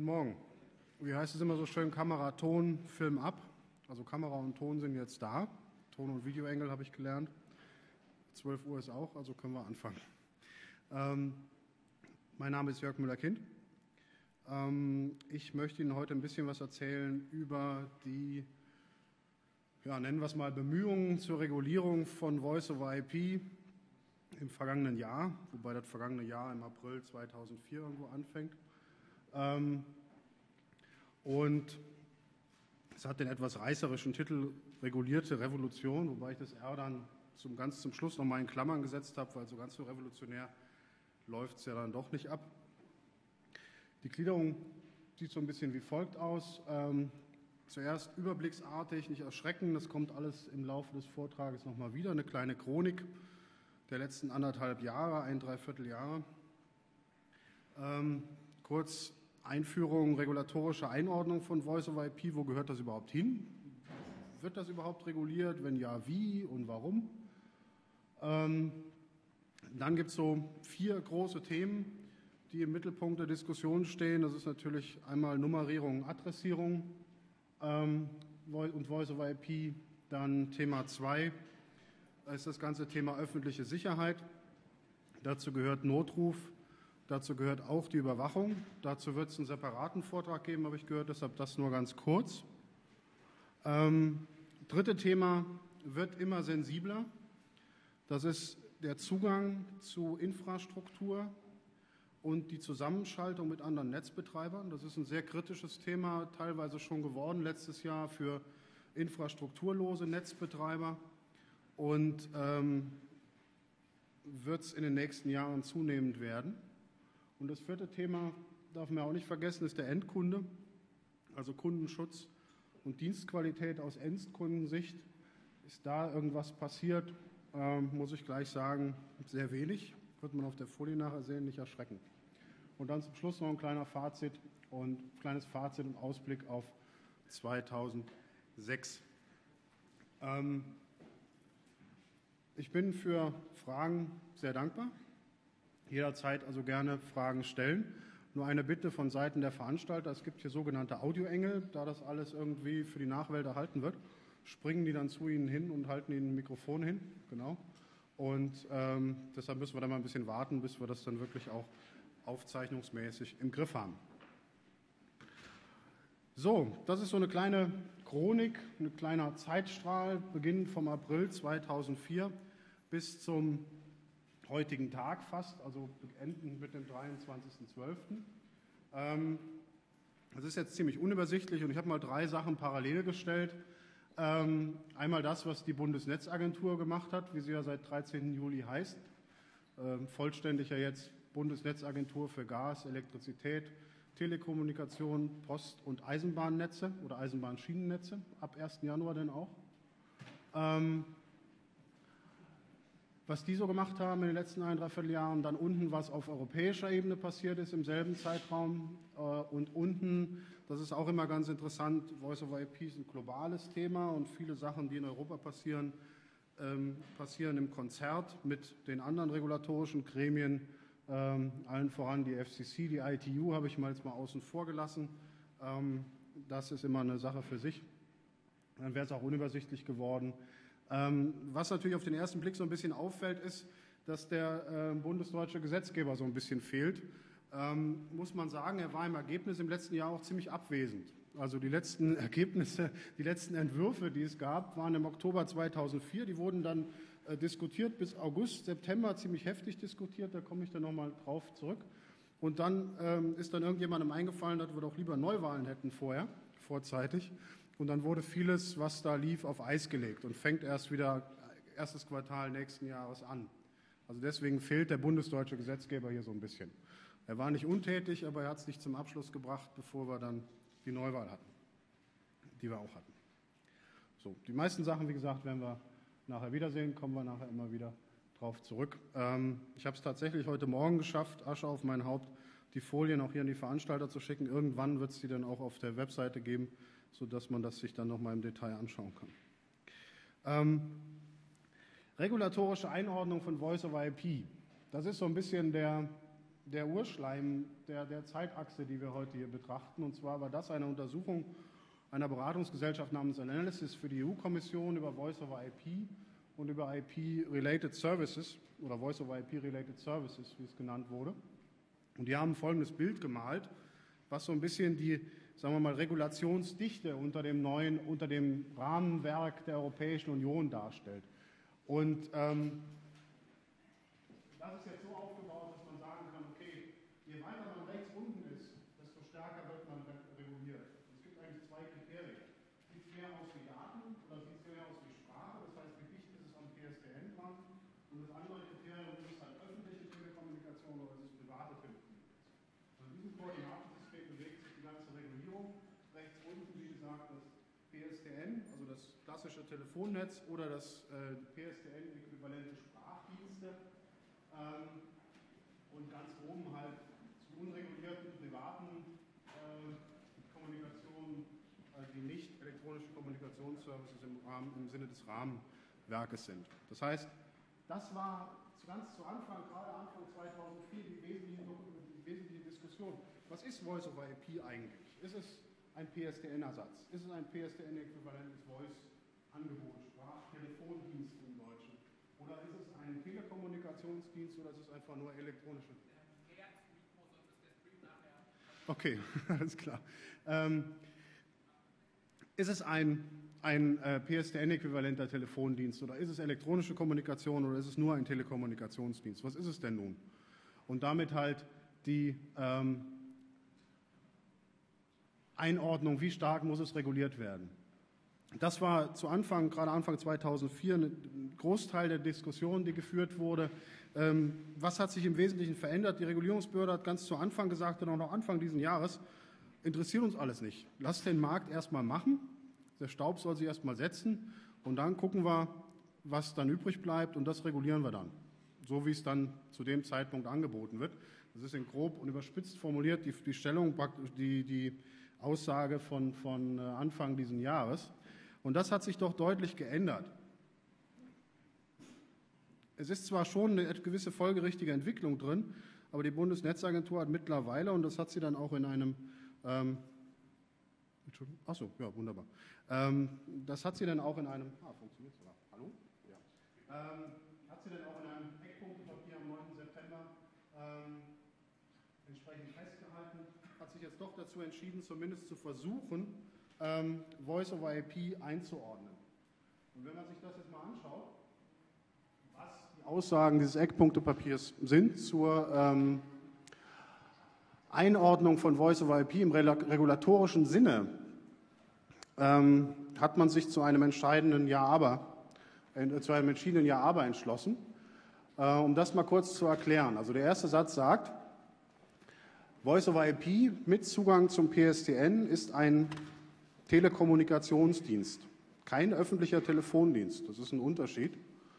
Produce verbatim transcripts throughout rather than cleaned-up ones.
Morgen. Wie heißt es immer so schön, Kamera, Ton, Film ab. Also Kamera und Ton sind jetzt da. Ton- und Videoengel habe ich gelernt. zwölf Uhr ist auch, also können wir anfangen. Ähm, mein Name ist Jörg Müller-Kind. Ähm, ich möchte Ihnen heute ein bisschen was erzählen über die, ja, nennen wir es mal, Bemühungen zur Regulierung von Voice over I P im vergangenen Jahr, wobei das vergangene Jahr im April zweitausendvier irgendwo anfängt. Ähm, und es hat den etwas reißerischen Titel Regulierte Revolution, wobei ich das R dann zum, ganz zum Schluss noch mal in Klammern gesetzt habe, weil so ganz so revolutionär läuft es ja dann doch nicht ab. Die Gliederung sieht so ein bisschen wie folgt aus. Ähm, zuerst überblicksartig, nicht erschrecken, das kommt alles im Laufe des Vortrages nochmal wieder, eine kleine Chronik der letzten anderthalb Jahre, ein Dreivierteljahre. Ähm, kurz Einführung, regulatorische Einordnung von Voice over I P, wo gehört das überhaupt hin? Wird das überhaupt reguliert? Wenn ja, wie und warum? Ähm, dann gibt es so vier große Themen, die im Mittelpunkt der Diskussion stehen. Das ist natürlich einmal Nummerierung und Adressierung ähm, und Voice over I P. Dann Thema zwei ist das ganze Thema öffentliche Sicherheit. Dazu gehört Notruf. Dazu gehört auch die Überwachung. Dazu wird es einen separaten Vortrag geben, habe ich gehört, deshalb das nur ganz kurz. Ähm, dritte Thema wird immer sensibler. Das ist der Zugang zu Infrastruktur und die Zusammenschaltung mit anderen Netzbetreibern. Das ist ein sehr kritisches Thema, teilweise schon geworden letztes Jahr für infrastrukturlose Netzbetreiber und ähm, wird es in den nächsten Jahren zunehmend werden. Und das vierte Thema, darf man auch nicht vergessen, ist der Endkunde, also Kundenschutz und Dienstqualität aus Endkundensicht. Ist da irgendwas passiert, ähm, muss ich gleich sagen, sehr wenig. Wird man auf der Folie nachher sehen, nicht erschrecken. Und dann zum Schluss noch ein kleiner Fazit und ein kleines Fazit und Ausblick auf zweitausendsechs. Ähm, ich bin für Fragen sehr dankbar. Jederzeit also gerne Fragen stellen. Nur eine Bitte von Seiten der Veranstalter, es gibt hier sogenannte Audioengel, da das alles irgendwie für die Nachwelt erhalten wird, springen die dann zu Ihnen hin und halten Ihnen ein Mikrofon hin, genau. Und ähm, deshalb müssen wir da mal ein bisschen warten, bis wir das dann wirklich auch aufzeichnungsmäßig im Griff haben. So, das ist so eine kleine Chronik, ein kleiner Zeitstrahl, beginnend vom April zweitausendvier bis zum heutigen Tag fast, also enden mit dem dreiundzwanzigsten zwölften Ähm, das ist jetzt ziemlich unübersichtlich und ich habe mal drei Sachen parallel gestellt. Ähm, einmal das, was die Bundesnetzagentur gemacht hat, wie sie ja seit dreizehnten Juli heißt. Ähm, vollständig ja jetzt Bundesnetzagentur für Gas, Elektrizität, Telekommunikation, Post- und Eisenbahnnetze oder Eisenbahnschienennetze, ab ersten Januar dann auch. Ähm, Was die so gemacht haben in den letzten ein, dreiviertel Jahren, dann unten, was auf europäischer Ebene passiert ist im selben Zeitraum und unten, das ist auch immer ganz interessant, Voice over I P ist ein globales Thema und viele Sachen, die in Europa passieren, ähm, passieren im Konzert mit den anderen regulatorischen Gremien, ähm, allen voran die F C C, die I T U habe ich mal jetzt mal außen vor gelassen. Ähm, das ist immer eine Sache für sich. Dann wäre es auch unübersichtlich geworden. Ähm, was natürlich auf den ersten Blick so ein bisschen auffällt, ist, dass der äh, bundesdeutsche Gesetzgeber so ein bisschen fehlt. Ähm, muss man sagen, er war im Ergebnis im letzten Jahr auch ziemlich abwesend. Also die letzten Ergebnisse, die letzten Entwürfe, die es gab, waren im Oktober zweitausendvier. Die wurden dann äh, diskutiert bis August, September, ziemlich heftig diskutiert. Da komme ich dann nochmal drauf zurück. Und dann ähm, ist dann irgendjemandem eingefallen, dass wir doch lieber Neuwahlen hätten vorher, vorzeitig. Und dann wurde vieles, was da lief, auf Eis gelegt und fängt erst wieder erstes Quartal nächsten Jahres an. Also deswegen fehlt der bundesdeutsche Gesetzgeber hier so ein bisschen. Er war nicht untätig, aber er hat es nicht zum Abschluss gebracht, bevor wir dann die Neuwahl hatten, die wir auch hatten. So, die meisten Sachen, wie gesagt, werden wir nachher wiedersehen, kommen wir nachher immer wieder drauf zurück. Ähm, ich habe es tatsächlich heute Morgen geschafft, Asche auf mein Haupt, die Folien auch hier an die Veranstalter zu schicken. Irgendwann wird es die dann auch auf der Webseite geben, sodass man das sich dann noch mal im Detail anschauen kann. Ähm, regulatorische Einordnung von Voice over I P. Das ist so ein bisschen der der Urschleim der, der Zeitachse, die wir heute hier betrachten. Und zwar war das eine Untersuchung einer Beratungsgesellschaft namens Analysis für die E U-Kommission über Voice-over-I P und über I P-Related Services oder Voice-over-I P-Related Services, wie es genannt wurde. Und die haben folgendes Bild gemalt, was so ein bisschen die, sagen wir mal, Regulationsdichte unter dem neuen, unter dem Rahmenwerk der Europäischen Union darstellt. Und ähm, das ist jetzt so aufgebaut, dass man sagen kann, okay, je weiter man rechts unten ist, desto stärker wird man reguliert. Es gibt eigentlich zwei Kriterien. Sieht es mehr aus wie Daten oder sieht es mehr aus wie Sprache? Das heißt, wie dicht ist es am P S T N dran? Und das andere Kriterium ist halt öffentliche Telekommunikation oder ist es private Telekommunikation. An diesem Koordinatensystem bewegt sich die ganze Regulierung. Rechts unten, wie gesagt, das P S T N, also das klassische Telefonnetz oder das äh, P S T N-äquivalente Sprachdienste. Ähm, und ganz oben halt zu unregulierten privaten äh, Kommunikation, äh, die nicht elektronische Kommunikationsservices im, Rahmen, im Sinne des Rahmenwerkes sind. Das heißt, das war ganz zu Anfang, gerade Anfang zweitausendvier, die wesentliche, die wesentliche Diskussion. Was ist Voice-over-I P eigentlich? Ist es ein P S T N-Ersatz? Ist es ein P S T N-äquivalentes Voice-Angebot, Sprachtelefondienst im Deutschen? Oder ist es ein Telekommunikationsdienst oder ist es einfach nur elektronische? Okay, alles klar. Ähm, ist es ein, ein äh, P S T N-äquivalenter Telefondienst oder ist es elektronische Kommunikation oder ist es nur ein Telekommunikationsdienst? Was ist es denn nun? Und damit halt die ähm, Einordnung, wie stark muss es reguliert werden? Das war zu Anfang, gerade Anfang zweitausendvier, ein Großteil der Diskussion, die geführt wurde. Ähm, was hat sich im Wesentlichen verändert? Die Regulierungsbehörde hat ganz zu Anfang gesagt, und auch noch Anfang dieses Jahres, interessiert uns alles nicht. Lasst den Markt erstmal machen, der Staub soll sich erstmal setzen und dann gucken wir, was dann übrig bleibt und das regulieren wir dann. So wie es dann zu dem Zeitpunkt angeboten wird. Das ist in grob und überspitzt formuliert die, die Stellung, die, die Aussage von, von Anfang dieses Jahres. Und das hat sich doch deutlich geändert. Es ist zwar schon eine gewisse folgerichtige Entwicklung drin, aber die Bundesnetzagentur hat mittlerweile, und das hat sie dann auch in einem, ähm, achso, ja, wunderbar, ähm, das hat sie dann auch in einem, ah, funktioniert sogar, hallo? Ja. Ähm, hat sie dann auch in einem Eckpunktepapier am neunten September ähm, entsprechend festgehalten, hat sich jetzt doch dazu entschieden, zumindest zu versuchen, ähm, Voice-over-I P einzuordnen. Und wenn man sich das jetzt mal anschaut, was die Aussagen dieses Eckpunktepapiers sind zur ähm, Einordnung von Voice-over-I P im regulatorischen Sinne, ähm, hat man sich zu einem entscheidenden Ja-Aber, äh, zu einem entschiedenen Ja-Aber entschlossen. Äh, um das mal kurz zu erklären. Also der erste Satz sagt, Voice-over-I P mit Zugang zum P S T N ist ein Telekommunikationsdienst, kein öffentlicher Telefondienst. Das ist ein Unterschied.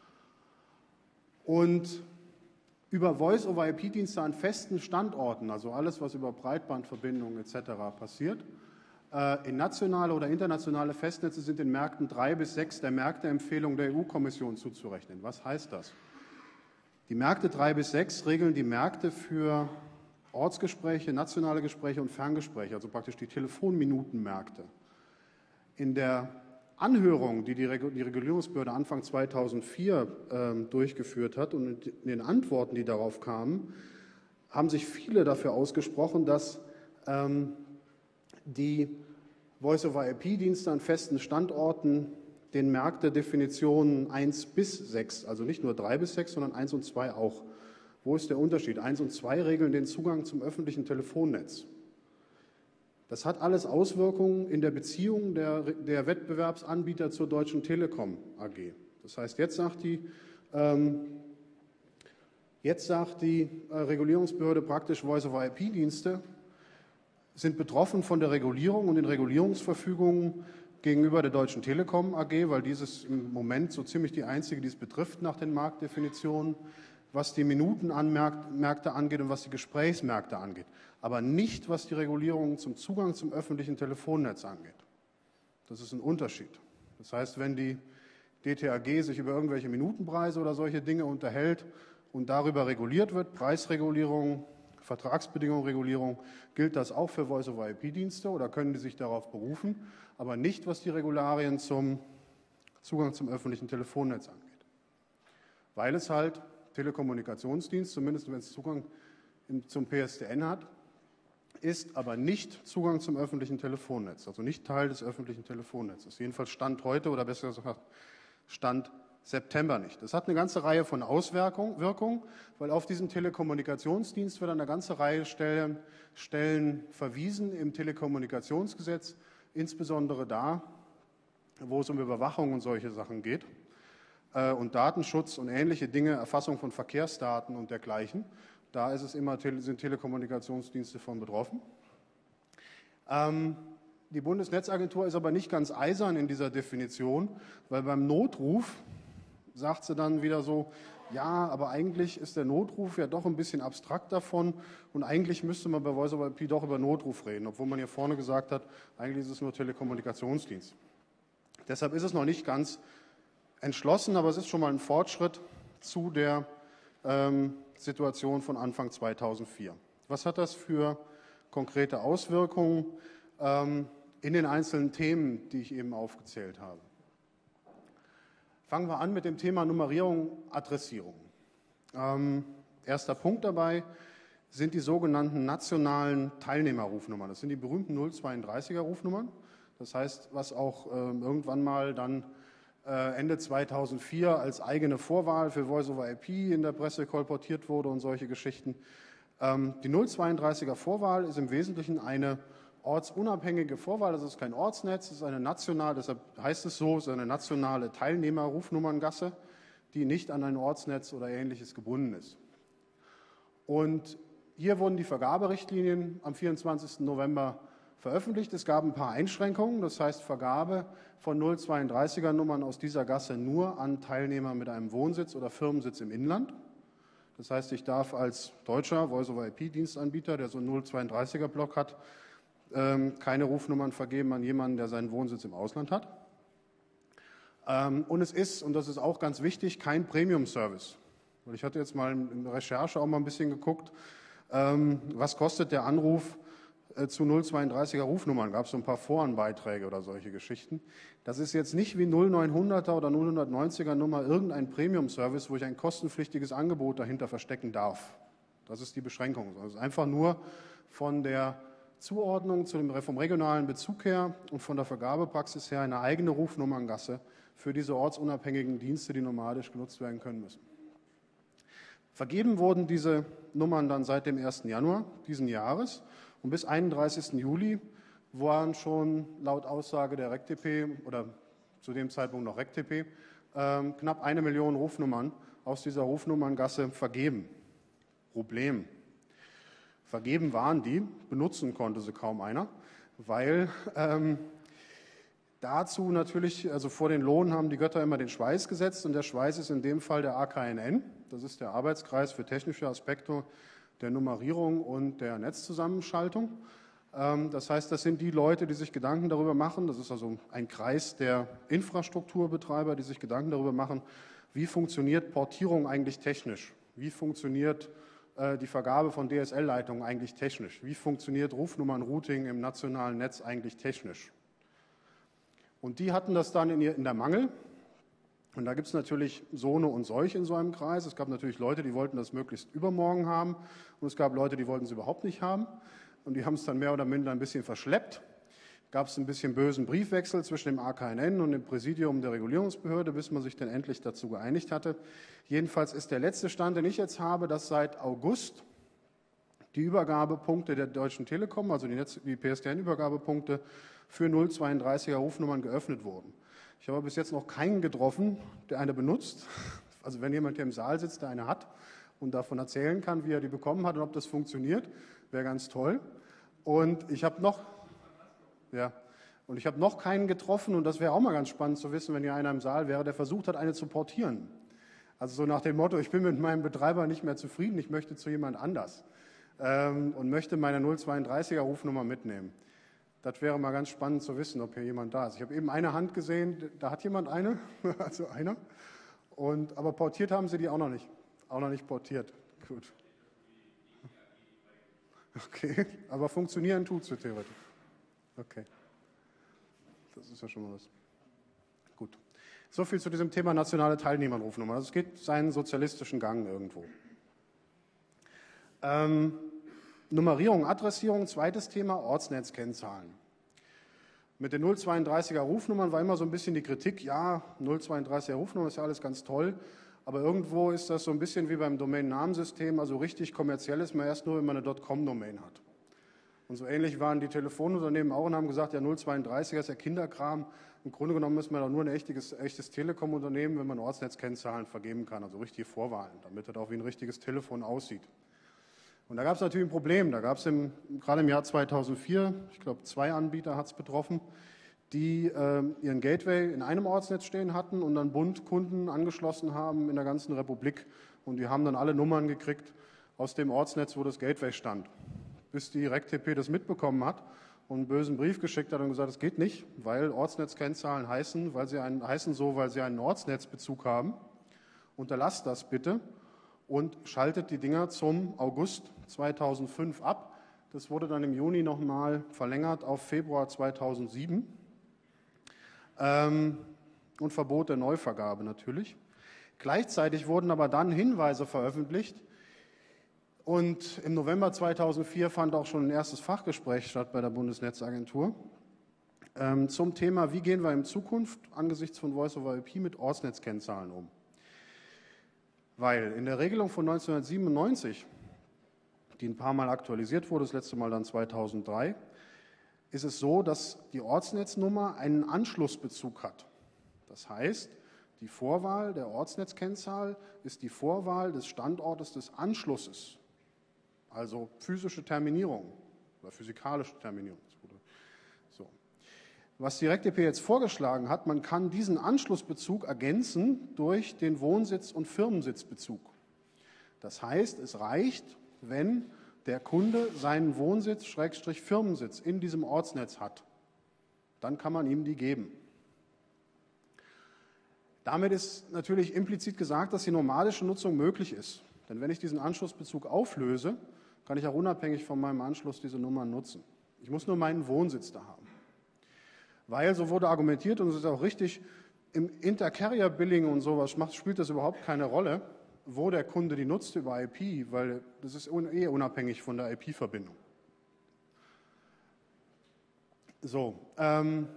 Und über Voice-over-I P-Dienste an festen Standorten, also alles, was über Breitbandverbindungen et cetera passiert, äh, in nationale oder internationale Festnetze sind in Märkten drei bis sechs der Märkteempfehlung der E U-Kommission zuzurechnen. Was heißt das? Die Märkte drei bis sechs regeln die Märkte für Ortsgespräche, nationale Gespräche und Ferngespräche, also praktisch die Telefonminutenmärkte. In der Anhörung, die die Regulierungsbehörde Anfang zweitausendvier ähm, durchgeführt hat und in den Antworten, die darauf kamen, haben sich viele dafür ausgesprochen, dass ähm, die Voice-over-I P-Dienste an festen Standorten den Märkte-Definitionen eins bis sechs, also nicht nur drei bis sechs, sondern eins und zwei auch. Wo ist der Unterschied? eins und zwei regeln den Zugang zum öffentlichen Telefonnetz. Das hat alles Auswirkungen in der Beziehung der, der Wettbewerbsanbieter zur Deutschen Telekom A G. Das heißt, jetzt sagt die, ähm, jetzt sagt die äh, Regulierungsbehörde praktisch, Voice-over-I P-Dienste sind betroffen von der Regulierung und den Regulierungsverfügungen gegenüber der Deutschen Telekom A G, weil dieses im Moment so ziemlich die einzige, die es betrifft nach den Marktdefinitionen, was die Minutenmärkte angeht und was die Gesprächsmärkte angeht, aber nicht, was die Regulierung zum Zugang zum öffentlichen Telefonnetz angeht. Das ist ein Unterschied. Das heißt, wenn die D T A G sich über irgendwelche Minutenpreise oder solche Dinge unterhält und darüber reguliert wird, Preisregulierung Vertragsbedingungen, Regulierung, gilt das auch für Voice-over-I P-Dienste oder können die sich darauf berufen, aber nicht, was die Regularien zum Zugang zum öffentlichen Telefonnetz angeht. Weil es halt Telekommunikationsdienst, zumindest wenn es Zugang zum P S T N hat, ist aber nicht Zugang zum öffentlichen Telefonnetz, also nicht Teil des öffentlichen Telefonnetzes. Jedenfalls Stand heute oder besser gesagt Stand September nicht. Das hat eine ganze Reihe von Auswirkungen, weil auf diesen Telekommunikationsdienst wird an eine ganze Reihe Stellen, Stellen verwiesen im Telekommunikationsgesetz, insbesondere da, wo es um Überwachung und solche Sachen geht äh, und Datenschutz und ähnliche Dinge, Erfassung von Verkehrsdaten und dergleichen. Da ist es immer, sind Telekommunikationsdienste von betroffen. Ähm, die Bundesnetzagentur ist aber nicht ganz eisern in dieser Definition, weil beim Notruf sagt sie dann wieder so, ja, aber eigentlich ist der Notruf ja doch ein bisschen abstrakt davon und eigentlich müsste man bei Voice-over-I P doch über Notruf reden, obwohl man hier vorne gesagt hat, eigentlich ist es nur Telekommunikationsdienst. Deshalb ist es noch nicht ganz entschlossen, aber es ist schon mal ein Fortschritt zu der ähm, Situation von Anfang zweitausendvier. Was hat das für konkrete Auswirkungen ähm, in den einzelnen Themen, die ich eben aufgezählt habe? Fangen wir an mit dem Thema Nummerierung, Adressierung. Ähm, erster Punkt dabei sind die sogenannten nationalen Teilnehmerrufnummern. Das sind die berühmten null zweiunddreißiger Rufnummern. Das heißt, was auch ähm, irgendwann mal dann Ende zweitausendvier als eigene Vorwahl für Voice-over-I P in der Presse kolportiert wurde und solche Geschichten. Die null zweiunddreißiger Vorwahl ist im Wesentlichen eine ortsunabhängige Vorwahl. Das ist kein Ortsnetz, es ist eine nationale, deshalb heißt es so, es ist eine nationale Teilnehmerrufnummerngasse, die nicht an ein Ortsnetz oder Ähnliches gebunden ist. Und hier wurden die Vergaberichtlinien am vierundzwanzigsten November veröffentlicht. Es gab ein paar Einschränkungen, das heißt Vergabe von null zweiunddreißiger Nummern aus dieser Gasse nur an Teilnehmer mit einem Wohnsitz oder Firmensitz im Inland. Das heißt, ich darf als deutscher Voice-over-I P-Dienstanbieter, der so einen null zweiunddreißiger Block hat, keine Rufnummern vergeben an jemanden, der seinen Wohnsitz im Ausland hat. Und es ist, und das ist auch ganz wichtig, kein Premium-Service. Ich hatte jetzt mal in der Recherche auch mal ein bisschen geguckt, was kostet der Anruf zu null zweiunddreißiger Rufnummern, gab es so ein paar Forenbeiträge oder solche Geschichten. Das ist jetzt nicht wie null neunhunderter oder null neunziger Nummer irgendein Premium-Service, wo ich ein kostenpflichtiges Angebot dahinter verstecken darf. Das ist die Beschränkung. Es ist einfach nur von der Zuordnung zu dem, vom regionalen Bezug her und von der Vergabepraxis her eine eigene Rufnummerngasse für diese ortsunabhängigen Dienste, die nomadisch genutzt werden können müssen. Vergeben wurden diese Nummern dann seit dem ersten Januar diesen Jahres. Und bis einunddreißigsten Juli waren schon laut Aussage der R E C T P oder zu dem Zeitpunkt noch R E C T P äh, knapp eine Million Rufnummern aus dieser Rufnummerngasse vergeben. Problem. Vergeben waren die, benutzen konnte sie kaum einer, weil ähm, dazu natürlich, also vor den Lohn haben die Götter immer den Schweiß gesetzt und der Schweiß ist in dem Fall der A K N N, das ist der Arbeitskreis für technische Aspekte der Nummerierung und der Netzzusammenschaltung. Das heißt, das sind die Leute, die sich Gedanken darüber machen, das ist also ein Kreis der Infrastrukturbetreiber, die sich Gedanken darüber machen, wie funktioniert Portierung eigentlich technisch, wie funktioniert die Vergabe von D S L-Leitungen eigentlich technisch, wie funktioniert Rufnummernrouting im nationalen Netz eigentlich technisch. Und die hatten das dann in der Mangel. Und da gibt es natürlich so und solch in so einem Kreis. Es gab natürlich Leute, die wollten das möglichst übermorgen haben. Und es gab Leute, die wollten es überhaupt nicht haben. Und die haben es dann mehr oder minder ein bisschen verschleppt. Gab es ein bisschen bösen Briefwechsel zwischen dem A K N N und dem Präsidium der Regulierungsbehörde, bis man sich dann endlich dazu geeinigt hatte. Jedenfalls ist der letzte Stand, den ich jetzt habe, dass seit August die Übergabepunkte der Deutschen Telekom, also die, Netz-, die P S T N-Übergabepunkte für null zweiunddreißiger Rufnummern geöffnet wurden. Ich habe bis jetzt noch keinen getroffen, der eine benutzt. Also wenn jemand hier im Saal sitzt, der eine hat und davon erzählen kann, wie er die bekommen hat und ob das funktioniert, wäre ganz toll. Und ich habe noch, ja, und ich habe noch keinen getroffen und das wäre auch mal ganz spannend zu wissen, wenn hier einer im Saal wäre, der versucht hat, eine zu portieren. Also so nach dem Motto, ich bin mit meinem Betreiber nicht mehr zufrieden, ich möchte zu jemand anders ähm, und möchte meine null zweiunddreißiger Rufnummer mitnehmen. Das wäre mal ganz spannend zu wissen, ob hier jemand da ist. Ich habe eben eine Hand gesehen, da hat jemand eine, also einer. Und, aber portiert haben sie die auch noch nicht. Auch noch nicht portiert. Gut. Okay, aber funktionieren tut sie theoretisch. Okay, das ist ja schon mal was. Gut. So viel zu diesem Thema nationale Teilnehmerrufnummer. Also es geht seinen sozialistischen Gang irgendwo. Ähm, Nummerierung, Adressierung, zweites Thema, Ortsnetzkennzahlen. Mit den null zweiunddreißiger Rufnummern war immer so ein bisschen die Kritik, ja, null zweiunddreißiger Rufnummer ist ja alles ganz toll, aber irgendwo ist das so ein bisschen wie beim Domain-Namensystem, also richtig kommerziell ist man erst nur, wenn man eine .com-Domain hat. Und so ähnlich waren die Telefonunternehmen auch und haben gesagt, ja, null zweiunddreißiger ist ja Kinderkram. Im Grunde genommen ist man doch nur ein echtes, echtes Telekom-Unternehmen, wenn man Ortsnetzkennzahlen vergeben kann, also richtige Vorwahlen, damit das auch wie ein richtiges Telefon aussieht. Und da gab es natürlich ein Problem. Da gab es gerade im Jahr zweitausendvier, ich glaube zwei Anbieter hat es betroffen, die äh, ihren Gateway in einem Ortsnetz stehen hatten und dann bunt Kunden angeschlossen haben in der ganzen Republik. Und die haben dann alle Nummern gekriegt aus dem Ortsnetz, wo das Gateway stand. Bis die RecTP das mitbekommen hat und einen bösen Brief geschickt hat und gesagt, das geht nicht, weil Ortsnetzkennzahlen heißen, weil sie einen, heißen so, weil sie einen Ortsnetzbezug haben. Unterlasst das bitte. Und schaltet die Dinger zum August zweitausendfünf ab. Das wurde dann im Juni nochmal verlängert auf Februar zweitausendsieben ähm, und verbot der Neuvergabe natürlich. Gleichzeitig wurden aber dann Hinweise veröffentlicht und im November zweitausendvier fand auch schon ein erstes Fachgespräch statt bei der Bundesnetzagentur ähm, zum Thema, wie gehen wir in Zukunft angesichts von Voice over I P mit Ortsnetzkennzahlen um. Weil in der Regelung von neunzehnhundertsiebenundneunzig, die ein paar Mal aktualisiert wurde, das letzte Mal dann zweitausenddrei, ist es so, dass die Ortsnetznummer einen Anschlussbezug hat. Das heißt, die Vorwahl der Ortsnetzkennzahl ist die Vorwahl des Standortes des Anschlusses, also physische Terminierung oder physikalische Terminierung. So. Was die RecTP jetzt vorgeschlagen hat, man kann diesen Anschlussbezug ergänzen durch den Wohnsitz- und Firmensitzbezug. Das heißt, es reicht, wenn der Kunde seinen Wohnsitz, Schrägstrich Firmensitz in diesem Ortsnetz hat. Dann kann man ihm die geben. Damit ist natürlich implizit gesagt, dass die nomadische Nutzung möglich ist. Denn wenn ich diesen Anschlussbezug auflöse, kann ich auch unabhängig von meinem Anschluss diese Nummern nutzen. Ich muss nur meinen Wohnsitz da haben. Weil, so wurde argumentiert, und es ist auch richtig, im Inter-Carrier-Billing und sowas macht, spielt das überhaupt keine Rolle, wo der Kunde die nutzt über I P, weil das ist eh unabhängig von der I P-Verbindung. So, ähm,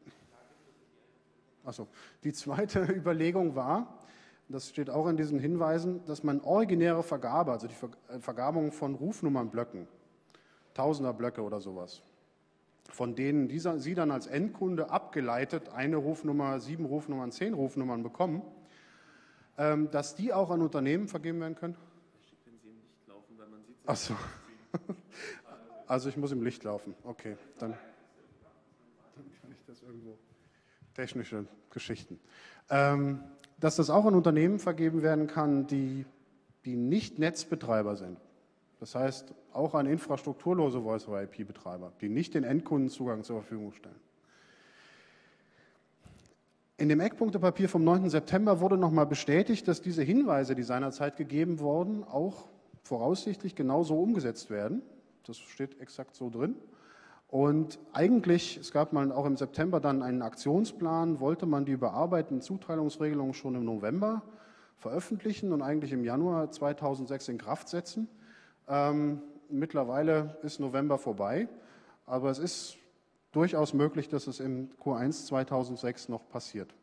achso, die zweite Überlegung war, das steht auch in diesen Hinweisen, dass man originäre Vergabe, also die Vergabung von Rufnummernblöcken, Tausender-Blöcke oder sowas, von denen dieser, Sie dann als Endkunde abgeleitet eine Rufnummer, sieben Rufnummern, zehn Rufnummern bekommen, ähm, dass die auch an Unternehmen vergeben werden können? Wenn Sie im Licht laufen, weil man sieht Sie. Ach so. Also ich muss im Licht laufen. Okay, dann, dann kann ich das irgendwo. Technische Geschichten. Ähm, dass das auch an Unternehmen vergeben werden kann, die, die nicht Netzbetreiber sind. Das heißt, auch an infrastrukturlose Voice over I P-Betreiber, die nicht den Endkundenzugang zur Verfügung stellen. In dem Eckpunktepapier vom neunten September wurde nochmal bestätigt, dass diese Hinweise, die seinerzeit gegeben wurden, auch voraussichtlich genauso umgesetzt werden. Das steht exakt so drin. Und eigentlich, es gab mal auch im September dann einen Aktionsplan, wollte man die überarbeiteten Zuteilungsregelungen schon im November veröffentlichen und eigentlich im Januar zweitausendsechs in Kraft setzen. Ähm, mittlerweile ist November vorbei, aber es ist durchaus möglich, dass es im Q eins zweitausendsechs noch passiert.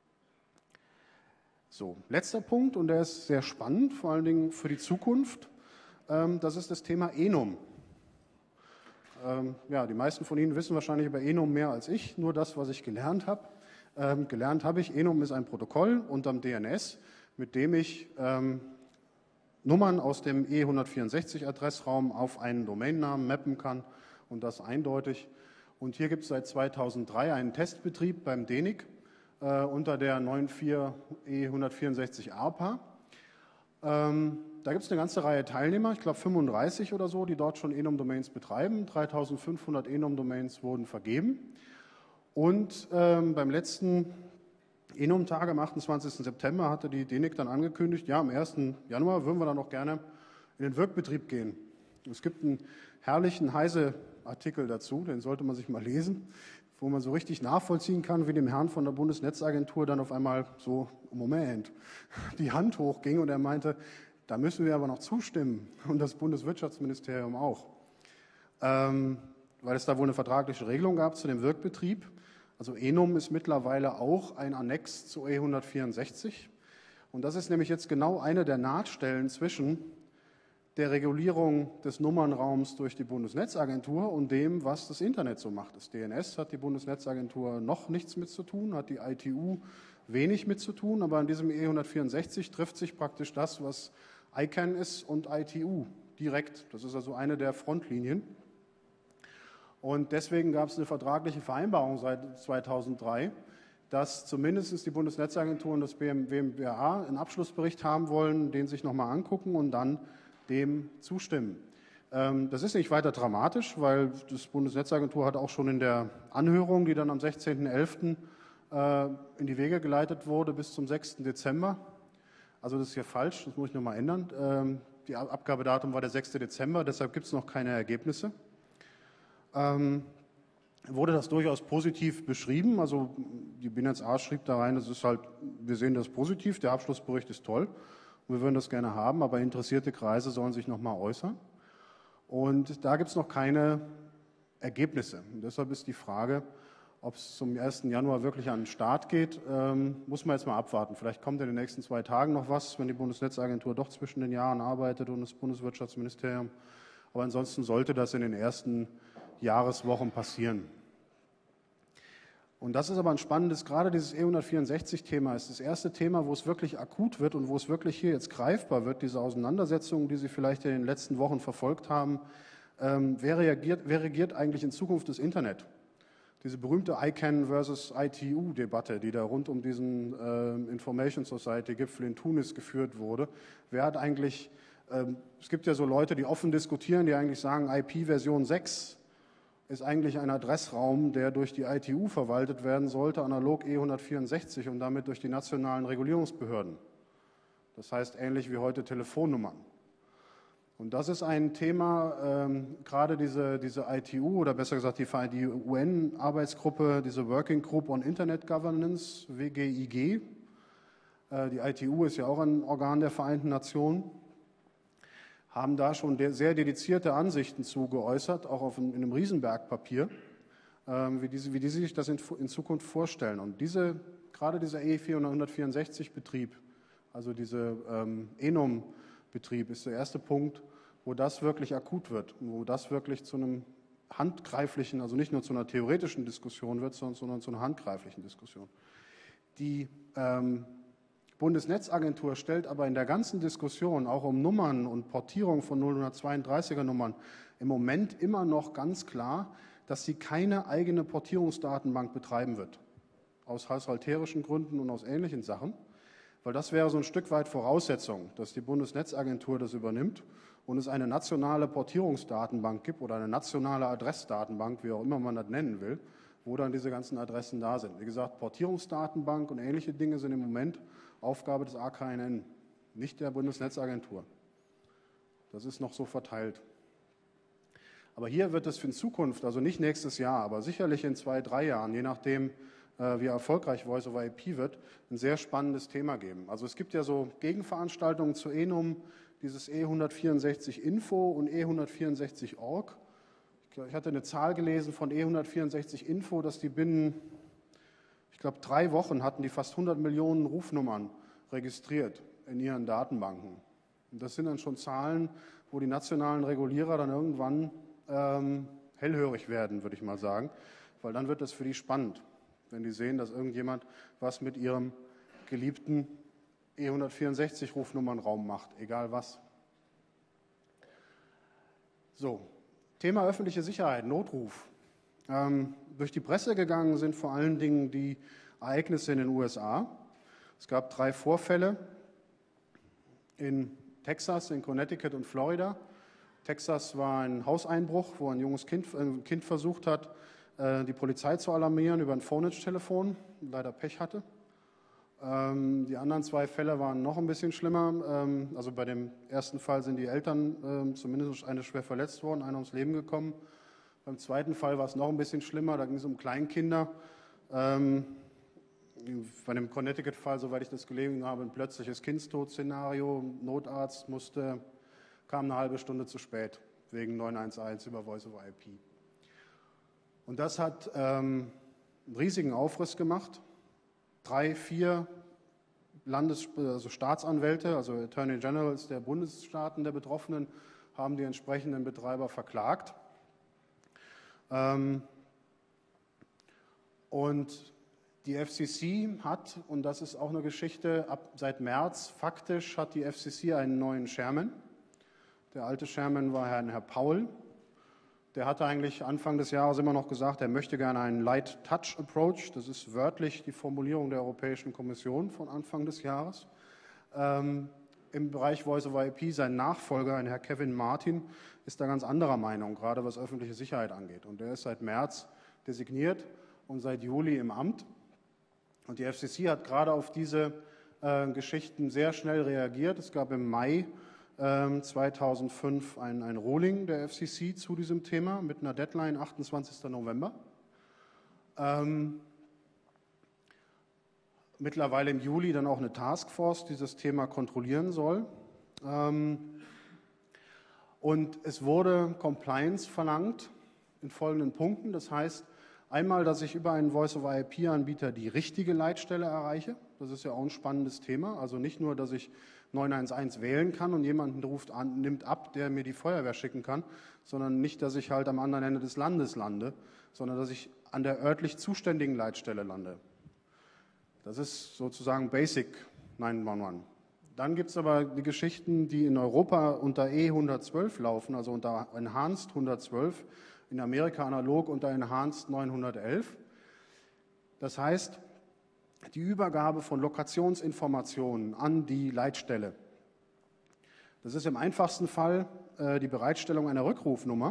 So, letzter Punkt, und der ist sehr spannend, vor allen Dingen für die Zukunft, ähm, das ist das Thema Enum. Ähm, ja, die meisten von Ihnen wissen wahrscheinlich über Enum mehr als ich, nur das, was ich gelernt habe. Ähm, gelernt habe ich, Enum ist ein Protokoll unterm D N S, mit dem ich ähm, Nummern aus dem E hundertvierundsechzig-Adressraum auf einen Domainnamen mappen kann und das eindeutig. Und hier gibt es seit zweitausenddrei einen Testbetrieb beim D N I C äh, unter der vierundneunzig E hundertvierundsechzig A R P A. Ähm, da gibt es eine ganze Reihe Teilnehmer, ich glaube fünfunddreißig oder so, die dort schon Enum-Domains betreiben. dreitausendfünfhundert Enum-Domains wurden vergeben. Und ähm, beim letzten Enum-Tag am achtundzwanzigsten September hatte die D N I C dann angekündigt, ja, am ersten Januar würden wir dann auch gerne in den Wirkbetrieb gehen. Es gibt einen herrlichen Heise-Artikel dazu, den sollte man sich mal lesen, wo man so richtig nachvollziehen kann, wie dem Herrn von der Bundesnetzagentur dann auf einmal so, Moment, die Hand hochging und er meinte, da müssen wir aber noch zustimmen und das Bundeswirtschaftsministerium auch. Ähm, weil es da wohl eine vertragliche Regelung gab zu dem Wirkbetrieb. Also Enum ist mittlerweile auch ein Annex zu E hundertvierundsechzig. Und das ist nämlich jetzt genau eine der Nahtstellen zwischen der Regulierung des Nummernraums durch die Bundesnetzagentur und dem, was das Internet so macht. Das D N S hat die Bundesnetzagentur noch nichts mit zu tun, hat die I T U wenig mit zu tun, aber an diesem E hundertvierundsechzig trifft sich praktisch das, was I C A N ist und I T U direkt. Das ist also eine der Frontlinien. Und deswegen gab es eine vertragliche Vereinbarung seit zweitausenddrei, dass zumindest die Bundesnetzagentur und das B M W A einen Abschlussbericht haben wollen, den sich nochmal angucken und dann dem zustimmen. Das ist nicht weiter dramatisch, weil das Bundesnetzagentur hat auch schon in der Anhörung, die dann am sechzehnten elften in die Wege geleitet wurde, bis zum sechsten Dezember. Also das ist hier falsch, das muss ich nochmal ändern. Die Abgabedatum war der sechste Dezember, deshalb gibt es noch keine Ergebnisse. Ähm, wurde das durchaus positiv beschrieben. Also die B N etzA schrieb da rein, es ist halt, wir sehen das positiv, der Abschlussbericht ist toll und wir würden das gerne haben, aber interessierte Kreise sollen sich noch mal äußern. Und da gibt es noch keine Ergebnisse. Und deshalb ist die Frage, ob es zum ersten Januar wirklich an den Start geht, ähm, muss man jetzt mal abwarten. Vielleicht kommt in den nächsten zwei Tagen noch was, wenn die Bundesnetzagentur doch zwischen den Jahren arbeitet und das Bundeswirtschaftsministerium. Aber ansonsten sollte das in den ersten Jahreswochen passieren. Und das ist aber ein spannendes, gerade dieses E hundertvierundsechzig-Thema ist das erste Thema, wo es wirklich akut wird und wo es wirklich hier jetzt greifbar wird, diese Auseinandersetzungen, die Sie vielleicht in den letzten Wochen verfolgt haben. Ähm, wer, reagiert, wer regiert eigentlich in Zukunft das Internet? Diese berühmte I C A N versus I T U-Debatte, die da rund um diesen äh, Information Society-Gipfel in Tunis geführt wurde. Wer hat eigentlich, ähm, es gibt ja so Leute, die offen diskutieren, die eigentlich sagen, I P-Version sechs ist eigentlich ein Adressraum, der durch die I T U verwaltet werden sollte, analog E hundertvierundsechzig und damit durch die nationalen Regulierungsbehörden. Das heißt, ähnlich wie heute Telefonnummern. Und das ist ein Thema, ähm, gerade diese, diese I T U oder besser gesagt die, die U N-Arbeitsgruppe, diese Working Group on Internet Governance, W G I G. Äh, die I T U ist ja auch ein Organ der Vereinten Nationen. Haben da schon sehr dedizierte Ansichten zu geäußert, auch auf in einem Riesenbergpapier, ähm, wie, diese, wie die sich das in, in Zukunft vorstellen. Und diese, gerade dieser E hundertvierundsechzig-Betrieb, also dieser ähm, Enum-Betrieb, ist der erste Punkt, wo das wirklich akut wird, wo das wirklich zu einem handgreiflichen, also nicht nur zu einer theoretischen Diskussion wird, sondern, sondern zu einer handgreiflichen Diskussion. Die ähm, Bundesnetzagentur stellt aber in der ganzen Diskussion, auch um Nummern und Portierung von null zweiunddreißiger Nummern, im Moment immer noch ganz klar, dass sie keine eigene Portierungsdatenbank betreiben wird. Aus haushalterischen Gründen und aus ähnlichen Sachen. Weil das wäre so ein Stück weit Voraussetzung, dass die Bundesnetzagentur das übernimmt und es eine nationale Portierungsdatenbank gibt oder eine nationale Adressdatenbank, wie auch immer man das nennen will, wo dann diese ganzen Adressen da sind. Wie gesagt, Portierungsdatenbank und ähnliche Dinge sind im Moment Aufgabe des A K N N, nicht der Bundesnetzagentur. Das ist noch so verteilt. Aber hier wird es in Zukunft, also nicht nächstes Jahr, aber sicherlich in zwei, drei Jahren, je nachdem, wie erfolgreich Voice over I P wird, ein sehr spannendes Thema geben. Also es gibt ja so Gegenveranstaltungen zu Enum, dieses E hundertvierundsechzig Info und E hundertvierundsechzig Punkt org. Ich hatte eine Zahl gelesen von E hundertvierundsechzig Info, dass die binnen, ich glaube, drei Wochen hatten die fast hundert Millionen Rufnummern registriert in ihren Datenbanken. Und das sind dann schon Zahlen, wo die nationalen Regulierer dann irgendwann ähm, hellhörig werden, würde ich mal sagen, weil dann wird das für die spannend, wenn die sehen, dass irgendjemand was mit ihrem geliebten E hundertvierundsechzig Rufnummernraum macht, egal was. So, Thema öffentliche Sicherheit, Notruf. Ähm, durch die Presse gegangen sind vor allen Dingen die Ereignisse in den U S A. Es gab drei Vorfälle in Texas, in Connecticut und Florida. Texas war ein Hauseinbruch, wo ein junges Kind, ein Kind versucht hat, die Polizei zu alarmieren über ein Phonage-Telefon, leider Pech hatte. Ähm, die anderen zwei Fälle waren noch ein bisschen schlimmer. Ähm, also bei dem ersten Fall sind die Eltern ähm, zumindest eine schwer verletzt worden, einer ums Leben gekommen. Beim zweiten Fall war es noch ein bisschen schlimmer, da ging es um Kleinkinder. Ähm, bei dem Connecticut-Fall, soweit ich das gelesen habe, ein plötzliches Kindstod-Szenario. Notarzt musste, kam eine halbe Stunde zu spät wegen neun eins eins über Voice over I P. Und das hat ähm, einen riesigen Aufriss gemacht. Drei, vier Landes-, also Staatsanwälte, also Attorney Generals der Bundesstaaten der Betroffenen, haben die entsprechenden Betreiber verklagt. Ähm, und die F C C hat, und das ist auch eine Geschichte, ab seit März faktisch hat die F C C einen neuen Chairman. Der alte Chairman war Herr, Herr Paul. Der hatte eigentlich Anfang des Jahres immer noch gesagt, er möchte gerne einen Light-Touch-Approach. Das ist wörtlich die Formulierung der Europäischen Kommission von Anfang des Jahres. Ähm, Im Bereich Voice over I P, sein Nachfolger, ein Herr Kevin Martin, ist da ganz anderer Meinung, gerade was öffentliche Sicherheit angeht. Und der ist seit März designiert und seit Juli im Amt. Und die F C C hat gerade auf diese äh, Geschichten sehr schnell reagiert. Es gab im Mai äh, zweitausendfünf ein, ein Ruling der F C C zu diesem Thema mit einer Deadline achtundzwanzigsten November. Ähm, mittlerweile im Juli dann auch eine Taskforce, die das Thema kontrollieren soll. Ähm, und es wurde Compliance verlangt in folgenden Punkten. Das heißt, einmal, dass ich über einen Voice over I P-Anbieter die richtige Leitstelle erreiche. Das ist ja auch ein spannendes Thema. Also nicht nur, dass ich neun eins eins wählen kann und jemanden ruft an, nimmt ab, der mir die Feuerwehr schicken kann, sondern nicht, dass ich halt am anderen Ende des Landes lande, sondern dass ich an der örtlich zuständigen Leitstelle lande. Das ist sozusagen Basic neun eins eins. Dann gibt es aber die Geschichten, die in Europa unter E hundertzwölf laufen, also unter Enhanced hundertzwölf, in Amerika analog unter Enhanced neunhundertelf. Das heißt, die Übergabe von Lokationsinformationen an die Leitstelle. Das ist im einfachsten Fall äh, die Bereitstellung einer Rückrufnummer.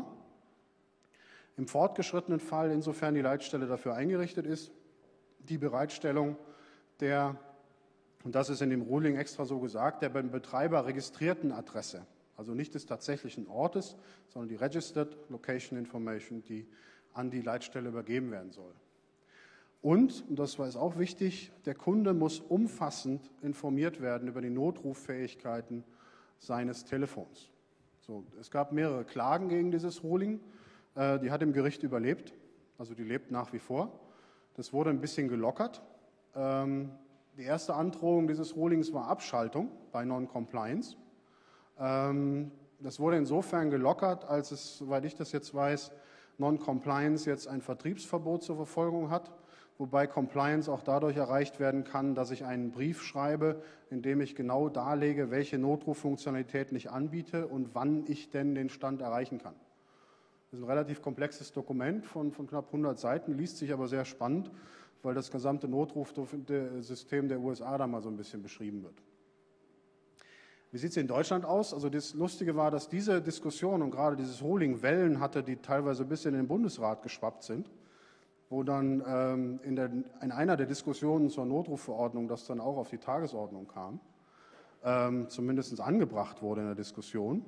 Im fortgeschrittenen Fall, insofern die Leitstelle dafür eingerichtet ist, die Bereitstellung der, und das ist in dem Ruling extra so gesagt, der beim Betreiber registrierten Adresse. Also nicht des tatsächlichen Ortes, sondern die Registered Location Information, die an die Leitstelle übergeben werden soll. Und, und das ist auch wichtig, der Kunde muss umfassend informiert werden über die Notruffähigkeiten seines Telefons. So, es gab mehrere Klagen gegen dieses Ruling. Äh, die hat im Gericht überlebt, also die lebt nach wie vor. Das wurde ein bisschen gelockert. Ähm, die erste Androhung dieses Rulings war Abschaltung bei Non-Compliance. Ähm, das wurde insofern gelockert, als es, soweit ich das jetzt weiß, Non-Compliance jetzt ein Vertriebsverbot zur Verfolgung hat, wobei Compliance auch dadurch erreicht werden kann, dass ich einen Brief schreibe, in dem ich genau darlege, welche Notruffunktionalitäten ich anbiete und wann ich denn den Stand erreichen kann. Das ist ein relativ komplexes Dokument von, von knapp hundert Seiten, liest sich aber sehr spannend, weil das gesamte Notrufsystem der U S A da mal so ein bisschen beschrieben wird. Wie sieht es in Deutschland aus? Also das Lustige war, dass diese Diskussion und gerade dieses Ruling Wellen hatte, die teilweise bis in den Bundesrat geschwappt sind, wo dann ähm, in, der, in einer der Diskussionen zur Notrufverordnung das dann auch auf die Tagesordnung kam, ähm, zumindest angebracht wurde in der Diskussion.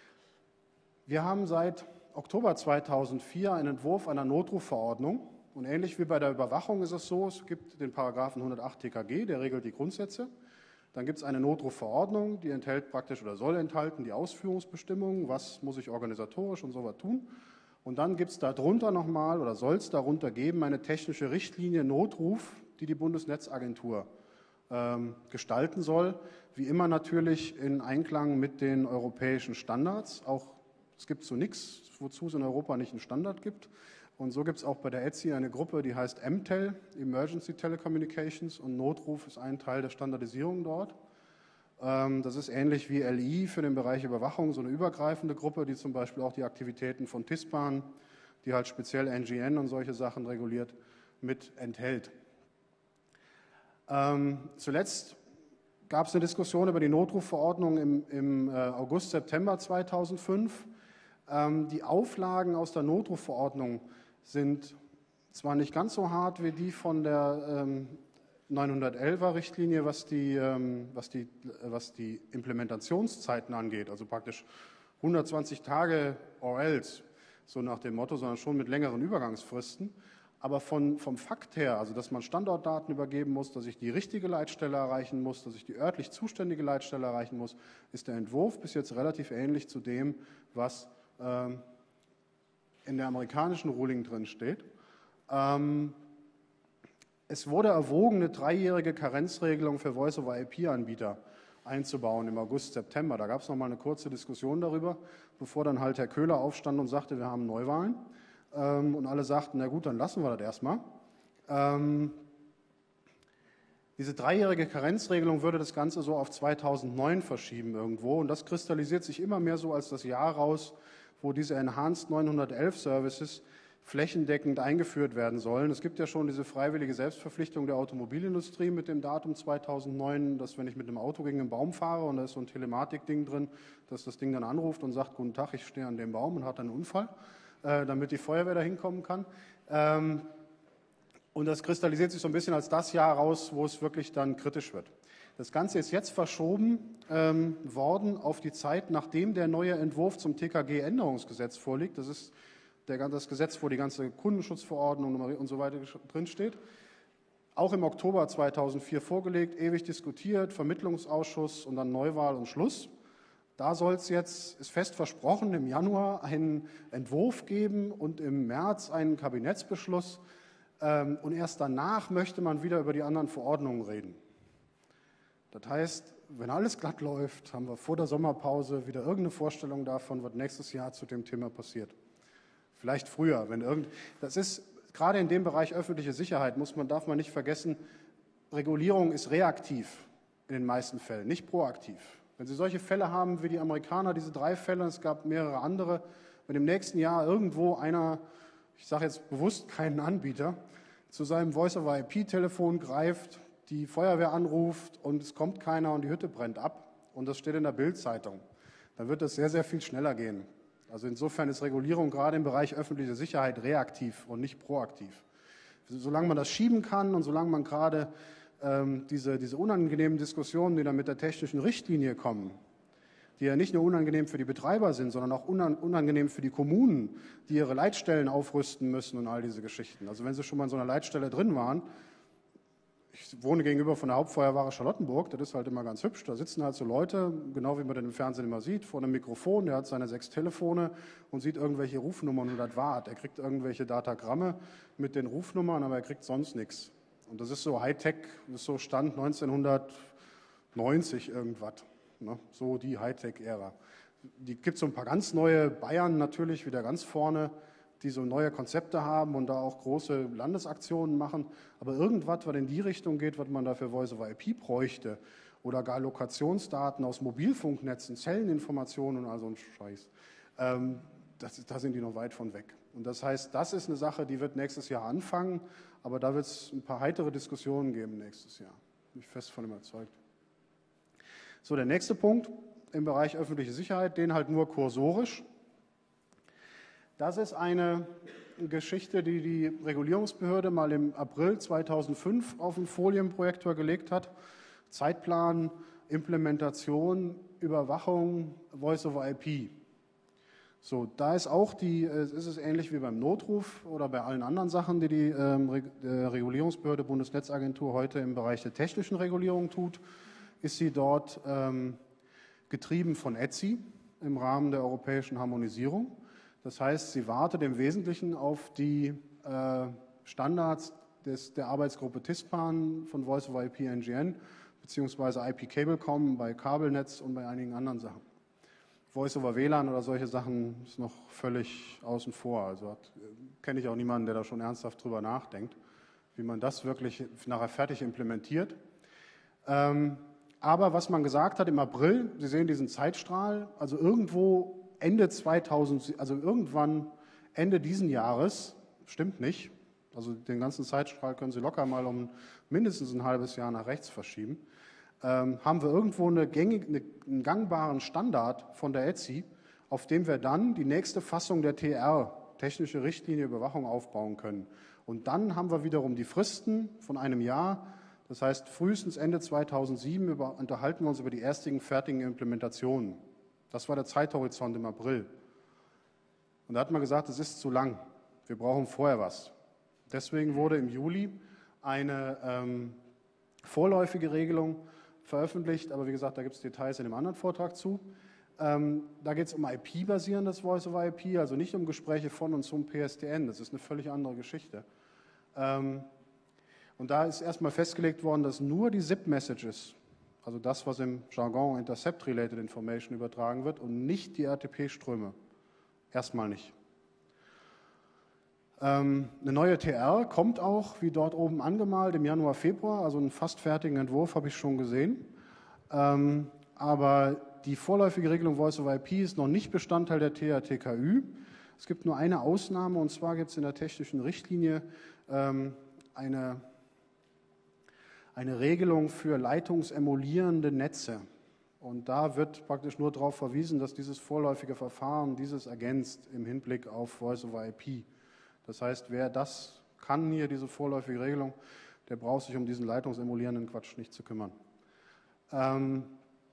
Wir haben seit Oktober zweitausendvier einen Entwurf einer Notrufverordnung und ähnlich wie bei der Überwachung ist es so, es gibt den Paragraphen hundertacht T K G, der regelt die Grundsätze. Dann gibt es eine Notrufverordnung, die enthält praktisch oder soll enthalten die Ausführungsbestimmungen, was muss ich organisatorisch und so was tun. Und dann gibt es darunter nochmal oder soll es darunter geben eine technische Richtlinie Notruf, die die Bundesnetzagentur ähm, gestalten soll. Wie immer natürlich in Einklang mit den europäischen Standards. Auch es gibt so nichts, wozu es in Europa nicht einen Standard gibt. Und so gibt es auch bei der E T S I eine Gruppe, die heißt M T E L, Emergency Telecommunications, und Notruf ist ein Teil der Standardisierung dort. Das ist ähnlich wie L I für den Bereich Überwachung, so eine übergreifende Gruppe, die zum Beispiel auch die Aktivitäten von TISPAN, die halt speziell N G N und solche Sachen reguliert, mit enthält. Ähm, zuletzt gab es eine Diskussion über die Notrufverordnung im, im äh, August, September zweitausendfünf. Ähm, die Auflagen aus der Notrufverordnung sind zwar nicht ganz so hart wie die von der ähm, neunhundertelfer Richtlinie, was die, ähm, was, die, was die Implementationszeiten angeht, also praktisch hundertzwanzig Tage or else, so nach dem Motto, sondern schon mit längeren Übergangsfristen. Aber von, vom Fakt her, also dass man Standortdaten übergeben muss, dass ich die richtige Leitstelle erreichen muss, dass ich die örtlich zuständige Leitstelle erreichen muss, ist der Entwurf bis jetzt relativ ähnlich zu dem, was ähm, in der amerikanischen Ruling drin steht. Ähm, es wurde erwogen, eine dreijährige Karenzregelung für Voice-over-I P-Anbieter einzubauen im August, September. Da gab es noch mal eine kurze Diskussion darüber, bevor dann halt Herr Köhler aufstand und sagte, wir haben Neuwahlen. Ähm, und alle sagten, na gut, dann lassen wir das erstmal. Ähm, diese dreijährige Karenzregelung würde das Ganze so auf zweitausendneun verschieben irgendwo. Und das kristallisiert sich immer mehr so als das Jahr raus, wo diese Enhanced neunhundertelf Services flächendeckend eingeführt werden sollen. Es gibt ja schon diese freiwillige Selbstverpflichtung der Automobilindustrie mit dem Datum zweitausendneun, dass wenn ich mit einem Auto gegen einen Baum fahre und da ist so ein Telematikding drin, dass das Ding dann anruft und sagt, guten Tag, ich stehe an dem Baum und hat einen Unfall, äh, damit die Feuerwehr da hinkommen kann. Ähm, und das kristallisiert sich so ein bisschen als das Jahr raus, wo es wirklich dann kritisch wird. Das Ganze ist jetzt verschoben ähm, worden auf die Zeit, nachdem der neue Entwurf zum T K G-Änderungsgesetz vorliegt. Das ist der, das Gesetz, wo die ganze Kundenschutzverordnung und so weiter drinsteht. Auch im Oktober zweitausendvier vorgelegt, ewig diskutiert, Vermittlungsausschuss und dann Neuwahl und Schluss. Da soll es jetzt, ist fest versprochen, im Januar einen Entwurf geben und im März einen Kabinettsbeschluss. Ähm, und erst danach möchte man wieder über die anderen Verordnungen reden. Das heißt, wenn alles glatt läuft, haben wir vor der Sommerpause wieder irgendeine Vorstellung davon, was nächstes Jahr zu dem Thema passiert. Vielleicht früher, wenn irgend. Das ist gerade in dem Bereich öffentliche Sicherheit, muss man, darf man nicht vergessen, Regulierung ist reaktiv in den meisten Fällen, nicht proaktiv. Wenn Sie solche Fälle haben wie die Amerikaner, diese drei Fälle, es gab mehrere andere, wenn im nächsten Jahr irgendwo einer, ich sage jetzt bewusst keinen Anbieter, zu seinem Voice-over-I P-Telefon greift, die Feuerwehr anruft und es kommt keiner und die Hütte brennt ab und das steht in der Bild-Zeitung, dann wird das sehr, sehr viel schneller gehen. Also insofern ist Regulierung gerade im Bereich öffentliche Sicherheit reaktiv und nicht proaktiv. Solange man das schieben kann und solange man gerade ähm, diese, diese unangenehmen Diskussionen, die dann mit der technischen Richtlinie kommen, die ja nicht nur unangenehm für die Betreiber sind, sondern auch unangenehm für die Kommunen, die ihre Leitstellen aufrüsten müssen und all diese Geschichten. Also wenn Sie schon mal in so einer Leitstelle drin waren, ich wohne gegenüber von der Hauptfeuerwache Charlottenburg, das ist halt immer ganz hübsch, da sitzen halt so Leute, genau wie man den im Fernsehen immer sieht, vor einem Mikrofon, der hat seine sechs Telefone und sieht irgendwelche Rufnummern und das war's. Er kriegt irgendwelche Datagramme mit den Rufnummern, aber er kriegt sonst nichts. Und das ist so Hightech, das ist so Stand neunzehnhundertneunzig irgendwas, ne? So die Hightech-Ära. Die gibt so ein paar ganz neue, Bayern natürlich wieder ganz vorne, die so neue Konzepte haben und da auch große Landesaktionen machen. Aber irgendwas, was in die Richtung geht, was man da für Voice-over-I P bräuchte oder gar Lokationsdaten aus Mobilfunknetzen, Zelleninformationen und all so ein Scheiß, ähm, das, da sind die noch weit von weg. Und das heißt, das ist eine Sache, die wird nächstes Jahr anfangen, aber da wird es ein paar heitere Diskussionen geben nächstes Jahr. Bin ich fest von überzeugt. So, der nächste Punkt im Bereich öffentliche Sicherheit, den halt nur kursorisch. Das ist eine Geschichte, die die Regulierungsbehörde mal im April zweitausendfünf auf den Folienprojektor gelegt hat. Zeitplan, Implementation, Überwachung, Voice-over-I P. So, da ist auch die, ist es ähnlich wie beim Notruf oder bei allen anderen Sachen, die die ähm, Regulierungsbehörde Bundesnetzagentur heute im Bereich der technischen Regulierung tut, ist sie dort ähm, getrieben von E T S I im Rahmen der europäischen Harmonisierung. Das heißt, sie wartet im Wesentlichen auf die äh, Standards des, der Arbeitsgruppe TISPAN von Voice-over-I P N G N beziehungsweise I P Cablecom bei Kabelnetz und bei einigen anderen Sachen. Voice-over-W L A N oder solche Sachen ist noch völlig außen vor. Also kenne ich auch niemanden, der da schon ernsthaft drüber nachdenkt, wie man das wirklich nachher fertig implementiert. Ähm, aber was man gesagt hat im April, Sie sehen diesen Zeitstrahl, also irgendwo Ende zweitausend, also irgendwann Ende diesen Jahres, stimmt nicht, also den ganzen Zeitstrahl können Sie locker mal um mindestens ein halbes Jahr nach rechts verschieben, ähm, haben wir irgendwo eine gängig, eine, einen gangbaren Standard von der E T S I, auf dem wir dann die nächste Fassung der T R, technische Richtlinie Überwachung, aufbauen können. Und dann haben wir wiederum die Fristen von einem Jahr. Das heißt, frühestens Ende zweitausendsieben über, unterhalten wir uns über die ersten fertigen Implementationen. Das war der Zeithorizont im April. Und da hat man gesagt, es ist zu lang. Wir brauchen vorher was. Deswegen wurde im Juli eine ähm, vorläufige Regelung veröffentlicht, aber wie gesagt, da gibt es Details in dem anderen Vortrag zu. Ähm, da geht es um I P-basierendes Voice-over-I P, also nicht um Gespräche von und zum P S T N. Das ist eine völlig andere Geschichte. Ähm, und da ist erstmal festgelegt worden, dass nur die S I P-Messages, also das, was im Jargon Intercept-Related Information übertragen wird, und nicht die R T P-Ströme. Erstmal nicht. Ähm, eine neue T R kommt auch, wie dort oben angemalt, im Januar, Februar. Also einen fast fertigen Entwurf habe ich schon gesehen. Ähm, aber die vorläufige Regelung Voice-over-I P ist noch nicht Bestandteil der T R T K Ü. Es gibt nur eine Ausnahme, und zwar gibt es in der technischen Richtlinie ähm, eine, eine Regelung für leitungsemulierende Netze. Und da wird praktisch nur darauf verwiesen, dass dieses vorläufige Verfahren dieses ergänzt im Hinblick auf Voice-over-I P. Das heißt, wer das kann, hier diese vorläufige Regelung, der braucht sich um diesen leitungsemulierenden Quatsch nicht zu kümmern. Ähm,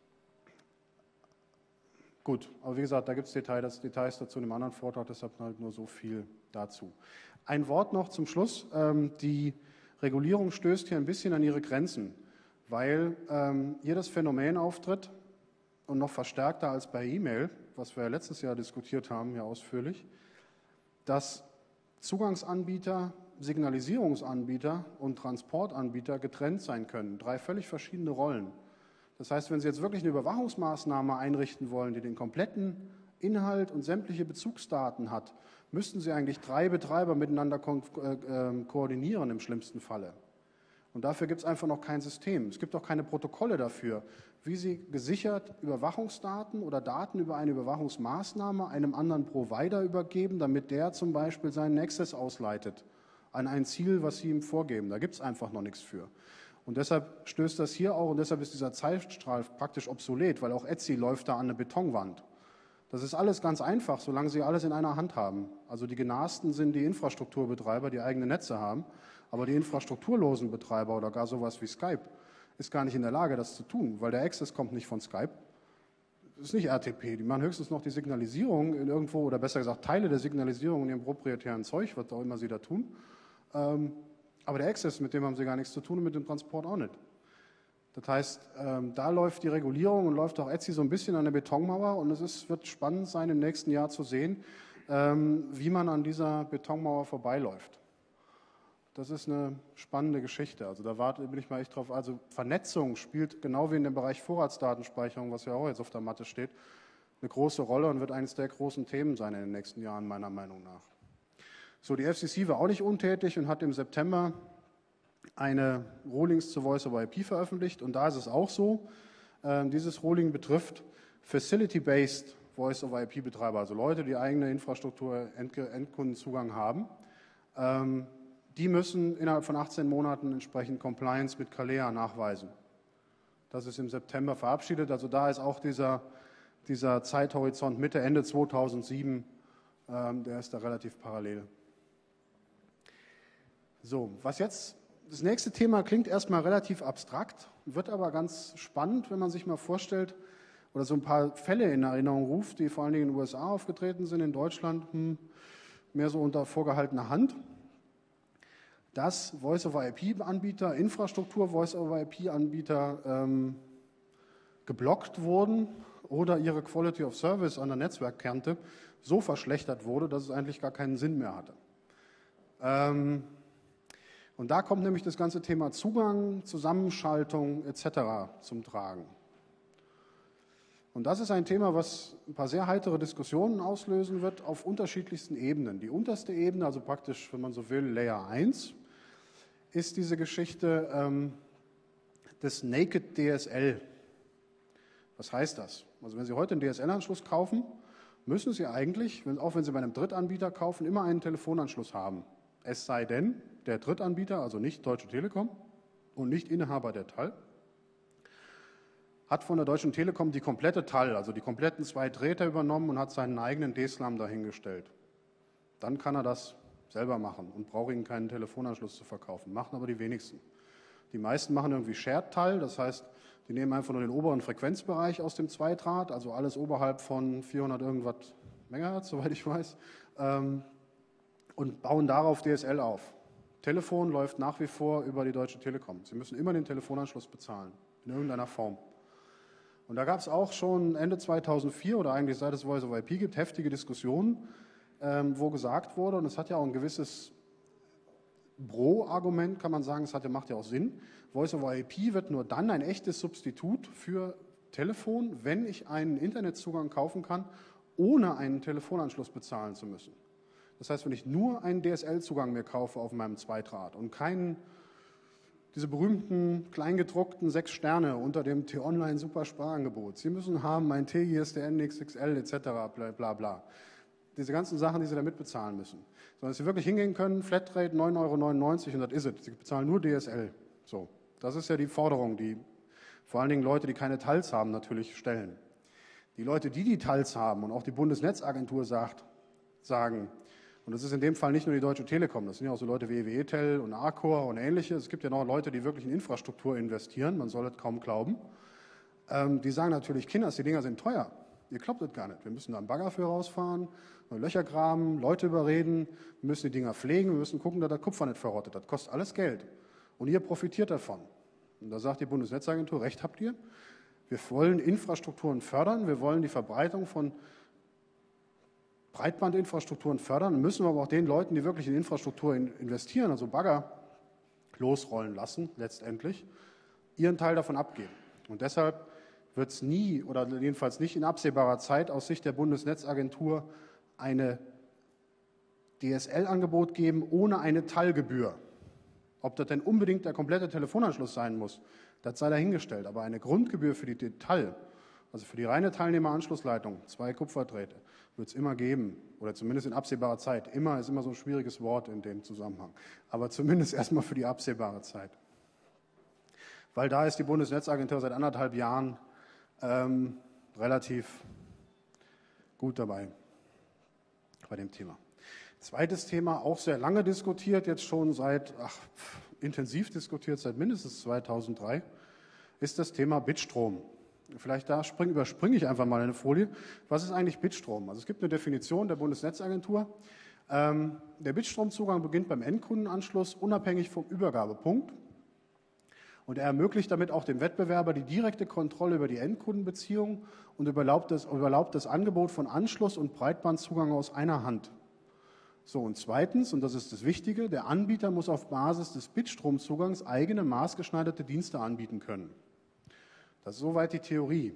gut, aber wie gesagt, da gibt es Details, Details dazu in einem anderen Vortrag, deshalb halt nur so viel dazu. Ein Wort noch zum Schluss. Ähm, die Regulierung stößt hier ein bisschen an ihre Grenzen, weil ähm, hier das Phänomen auftritt und noch verstärkter als bei E-Mail, was wir ja letztes Jahr diskutiert haben, ja ausführlich, dass Zugangsanbieter, Signalisierungsanbieter und Transportanbieter getrennt sein können. Drei völlig verschiedene Rollen. Das heißt, wenn Sie jetzt wirklich eine Überwachungsmaßnahme einrichten wollen, die den kompletten Inhalt und sämtliche Bezugsdaten hat, müssten Sie eigentlich drei Betreiber miteinander ko äh, koordinieren im schlimmsten Falle. Und dafür gibt es einfach noch kein System. Es gibt auch keine Protokolle dafür, wie Sie gesichert Überwachungsdaten oder Daten über eine Überwachungsmaßnahme einem anderen Provider übergeben, damit der zum Beispiel seinen Access ausleitet an ein Ziel, was Sie ihm vorgeben. Da gibt es einfach noch nichts für. Und deshalb stößt das hier auch, und deshalb ist dieser Zeitstrahl praktisch obsolet, weil auch Etsy läuft da an eine Betonwand. Das ist alles ganz einfach, solange Sie alles in einer Hand haben. Also die Genasten sind die Infrastrukturbetreiber, die eigene Netze haben, aber die infrastrukturlosen Betreiber oder gar sowas wie Skype ist gar nicht in der Lage, das zu tun, weil der Access kommt nicht von Skype. Das ist nicht R T P. Die machen höchstens noch die Signalisierung in irgendwo, oder besser gesagt Teile der Signalisierung in ihrem proprietären Zeug, was auch immer sie da tun. Ähm, aber der Access, mit dem haben sie gar nichts zu tun und mit dem Transport auch nicht. Das heißt, ähm, da läuft die Regulierung und läuft auch Etsy so ein bisschen an der Betonmauer, und es ist, wird spannend sein, im nächsten Jahr zu sehen, ähm, wie man an dieser Betonmauer vorbeiläuft. Das ist eine spannende Geschichte. Also da warte, bin ich mal echt drauf. Also Vernetzung spielt genau wie in dem Bereich Vorratsdatenspeicherung, was ja auch jetzt auf der Matte steht, eine große Rolle und wird eines der großen Themen sein in den nächsten Jahren, meiner Meinung nach. So, die F C C war auch nicht untätig und hat im September eine Rulings zu Voice-over-I P veröffentlicht. Und da ist es auch so, äh, dieses Ruling betrifft Facility-Based Voice-over-I P-Betreiber, also Leute, die eigene Infrastruktur, Endkundenzugang haben. Ähm, Die müssen innerhalb von achtzehn Monaten entsprechend Compliance mit Calea nachweisen. Das ist im September verabschiedet. Also da ist auch dieser, dieser Zeithorizont Mitte, Ende zweitausendsieben, ähm, der ist da relativ parallel. So, was jetzt, das nächste Thema klingt erstmal relativ abstrakt, wird aber ganz spannend, wenn man sich mal vorstellt oder so ein paar Fälle in Erinnerung ruft, die vor allen Dingen in den U S A aufgetreten sind, in Deutschland hm, mehr so unter vorgehaltener Hand. Dass Voice-over-I P-Anbieter, Infrastruktur-Voice-over-I P-Anbieter ähm, geblockt wurden oder ihre Quality of Service an der Netzwerkkante so verschlechtert wurde, dass es eigentlich gar keinen Sinn mehr hatte. Ähm, und da kommt nämlich das ganze Thema Zugang, Zusammenschaltung et cetera zum Tragen. Und das ist ein Thema, was ein paar sehr heitere Diskussionen auslösen wird auf unterschiedlichsten Ebenen. Die unterste Ebene, also praktisch, wenn man so will, Layer eins, ist diese Geschichte ähm, des Naked D S L. Was heißt das? Also wenn Sie heute einen D S L-Anschluss kaufen, müssen Sie eigentlich, wenn, auch wenn Sie bei einem Drittanbieter kaufen, immer einen Telefonanschluss haben. Es sei denn, der Drittanbieter, also nicht Deutsche Telekom und nicht Inhaber der T A L, hat von der Deutschen Telekom die komplette T A L, also die kompletten zwei Drähte übernommen und hat seinen eigenen D SLAM dahingestellt. Dann kann er das selber machen und braucht Ihnen keinen Telefonanschluss zu verkaufen. Machen aber die wenigsten. Die meisten machen irgendwie Shared-Teil, das heißt, die nehmen einfach nur den oberen Frequenzbereich aus dem Zweidraht, also alles oberhalb von vierhundert irgendwas Megahertz, soweit ich weiß, ähm, und bauen darauf D S L auf. Telefon läuft nach wie vor über die Deutsche Telekom. Sie müssen immer den Telefonanschluss bezahlen, in irgendeiner Form. Und da gab es auch schon Ende zweitausendvier oder eigentlich seit es Voice over I P gibt, heftige Diskussionen, ähm, wo gesagt wurde, und es hat ja auch ein gewisses Pro-Argument, kann man sagen, es hat, macht ja auch Sinn, Voice over I P wird nur dann ein echtes Substitut für Telefon, wenn ich einen Internetzugang kaufen kann, ohne einen Telefonanschluss bezahlen zu müssen. Das heißt, wenn ich nur einen D S L-Zugang mir kaufe auf meinem Zweidraht und keinen, diese berühmten kleingedruckten sechs Sterne unter dem T-Online Super-Sparangebot, Sie müssen haben ein T I S D N X X L et cetera, bla bla bla. Diese ganzen Sachen, die Sie da mitbezahlen müssen. Sondern dass Sie wirklich hingehen können, Flatrate neun Euro neunundneunzig und das ist es. Sie bezahlen nur D S L. So, das ist ja die Forderung, die vor allen Dingen Leute, die keine T A Ls haben, natürlich stellen. Die Leute, die die T A Ls haben und auch die Bundesnetzagentur sagt, sagen, und das ist in dem Fall nicht nur die Deutsche Telekom, das sind ja auch so Leute wie E W E Tel und Arcor und ähnliche. Es gibt ja noch Leute, die wirklich in Infrastruktur investieren, man soll es kaum glauben. Ähm, die sagen natürlich, Kinders, die Dinger sind teuer. Ihr glaubt das gar nicht. Wir müssen da einen Bagger für rausfahren, Löcher graben, Leute überreden, wir müssen die Dinger pflegen, wir müssen gucken, dass das Kupfer nicht verrottet. Das kostet alles Geld. Und ihr profitiert davon. Und da sagt die Bundesnetzagentur, recht habt ihr. Wir wollen Infrastrukturen fördern, wir wollen die Verbreitung von Breitbandinfrastrukturen fördern, müssen wir aber auch den Leuten, die wirklich in Infrastruktur investieren, also Bagger, losrollen lassen, letztendlich, ihren Teil davon abgeben. Und deshalb wird es nie oder jedenfalls nicht in absehbarer Zeit aus Sicht der Bundesnetzagentur eine D S L-Angebot geben ohne eine Teilgebühr. Ob das denn unbedingt der komplette Telefonanschluss sein muss, das sei dahingestellt. Aber eine Grundgebühr für die Teil, also für die reine Teilnehmeranschlussleitung, zwei Kupferdrähte, wird es immer geben, oder zumindest in absehbarer Zeit. Immer ist immer so ein schwieriges Wort in dem Zusammenhang. Aber zumindest erstmal für die absehbare Zeit. Weil da ist die Bundesnetzagentur seit anderthalb Jahren ähm, relativ gut dabei bei dem Thema. Zweites Thema, auch sehr lange diskutiert, jetzt schon seit, ach, intensiv diskutiert, seit mindestens zweitausenddrei, ist das Thema Bitstrom. Vielleicht da spring, überspringe ich einfach mal eine Folie. Was ist eigentlich Bitstrom? Also es gibt eine Definition der Bundesnetzagentur. Ähm, der Bitstromzugang beginnt beim Endkundenanschluss unabhängig vom Übergabepunkt. Und er ermöglicht damit auch dem Wettbewerber die direkte Kontrolle über die Endkundenbeziehung und überlaubt das, überlaubt das Angebot von Anschluss und Breitbandzugang aus einer Hand. So, und zweitens, und das ist das Wichtige, der Anbieter muss auf Basis des Bitstromzugangs eigene maßgeschneiderte Dienste anbieten können. Das ist soweit die Theorie.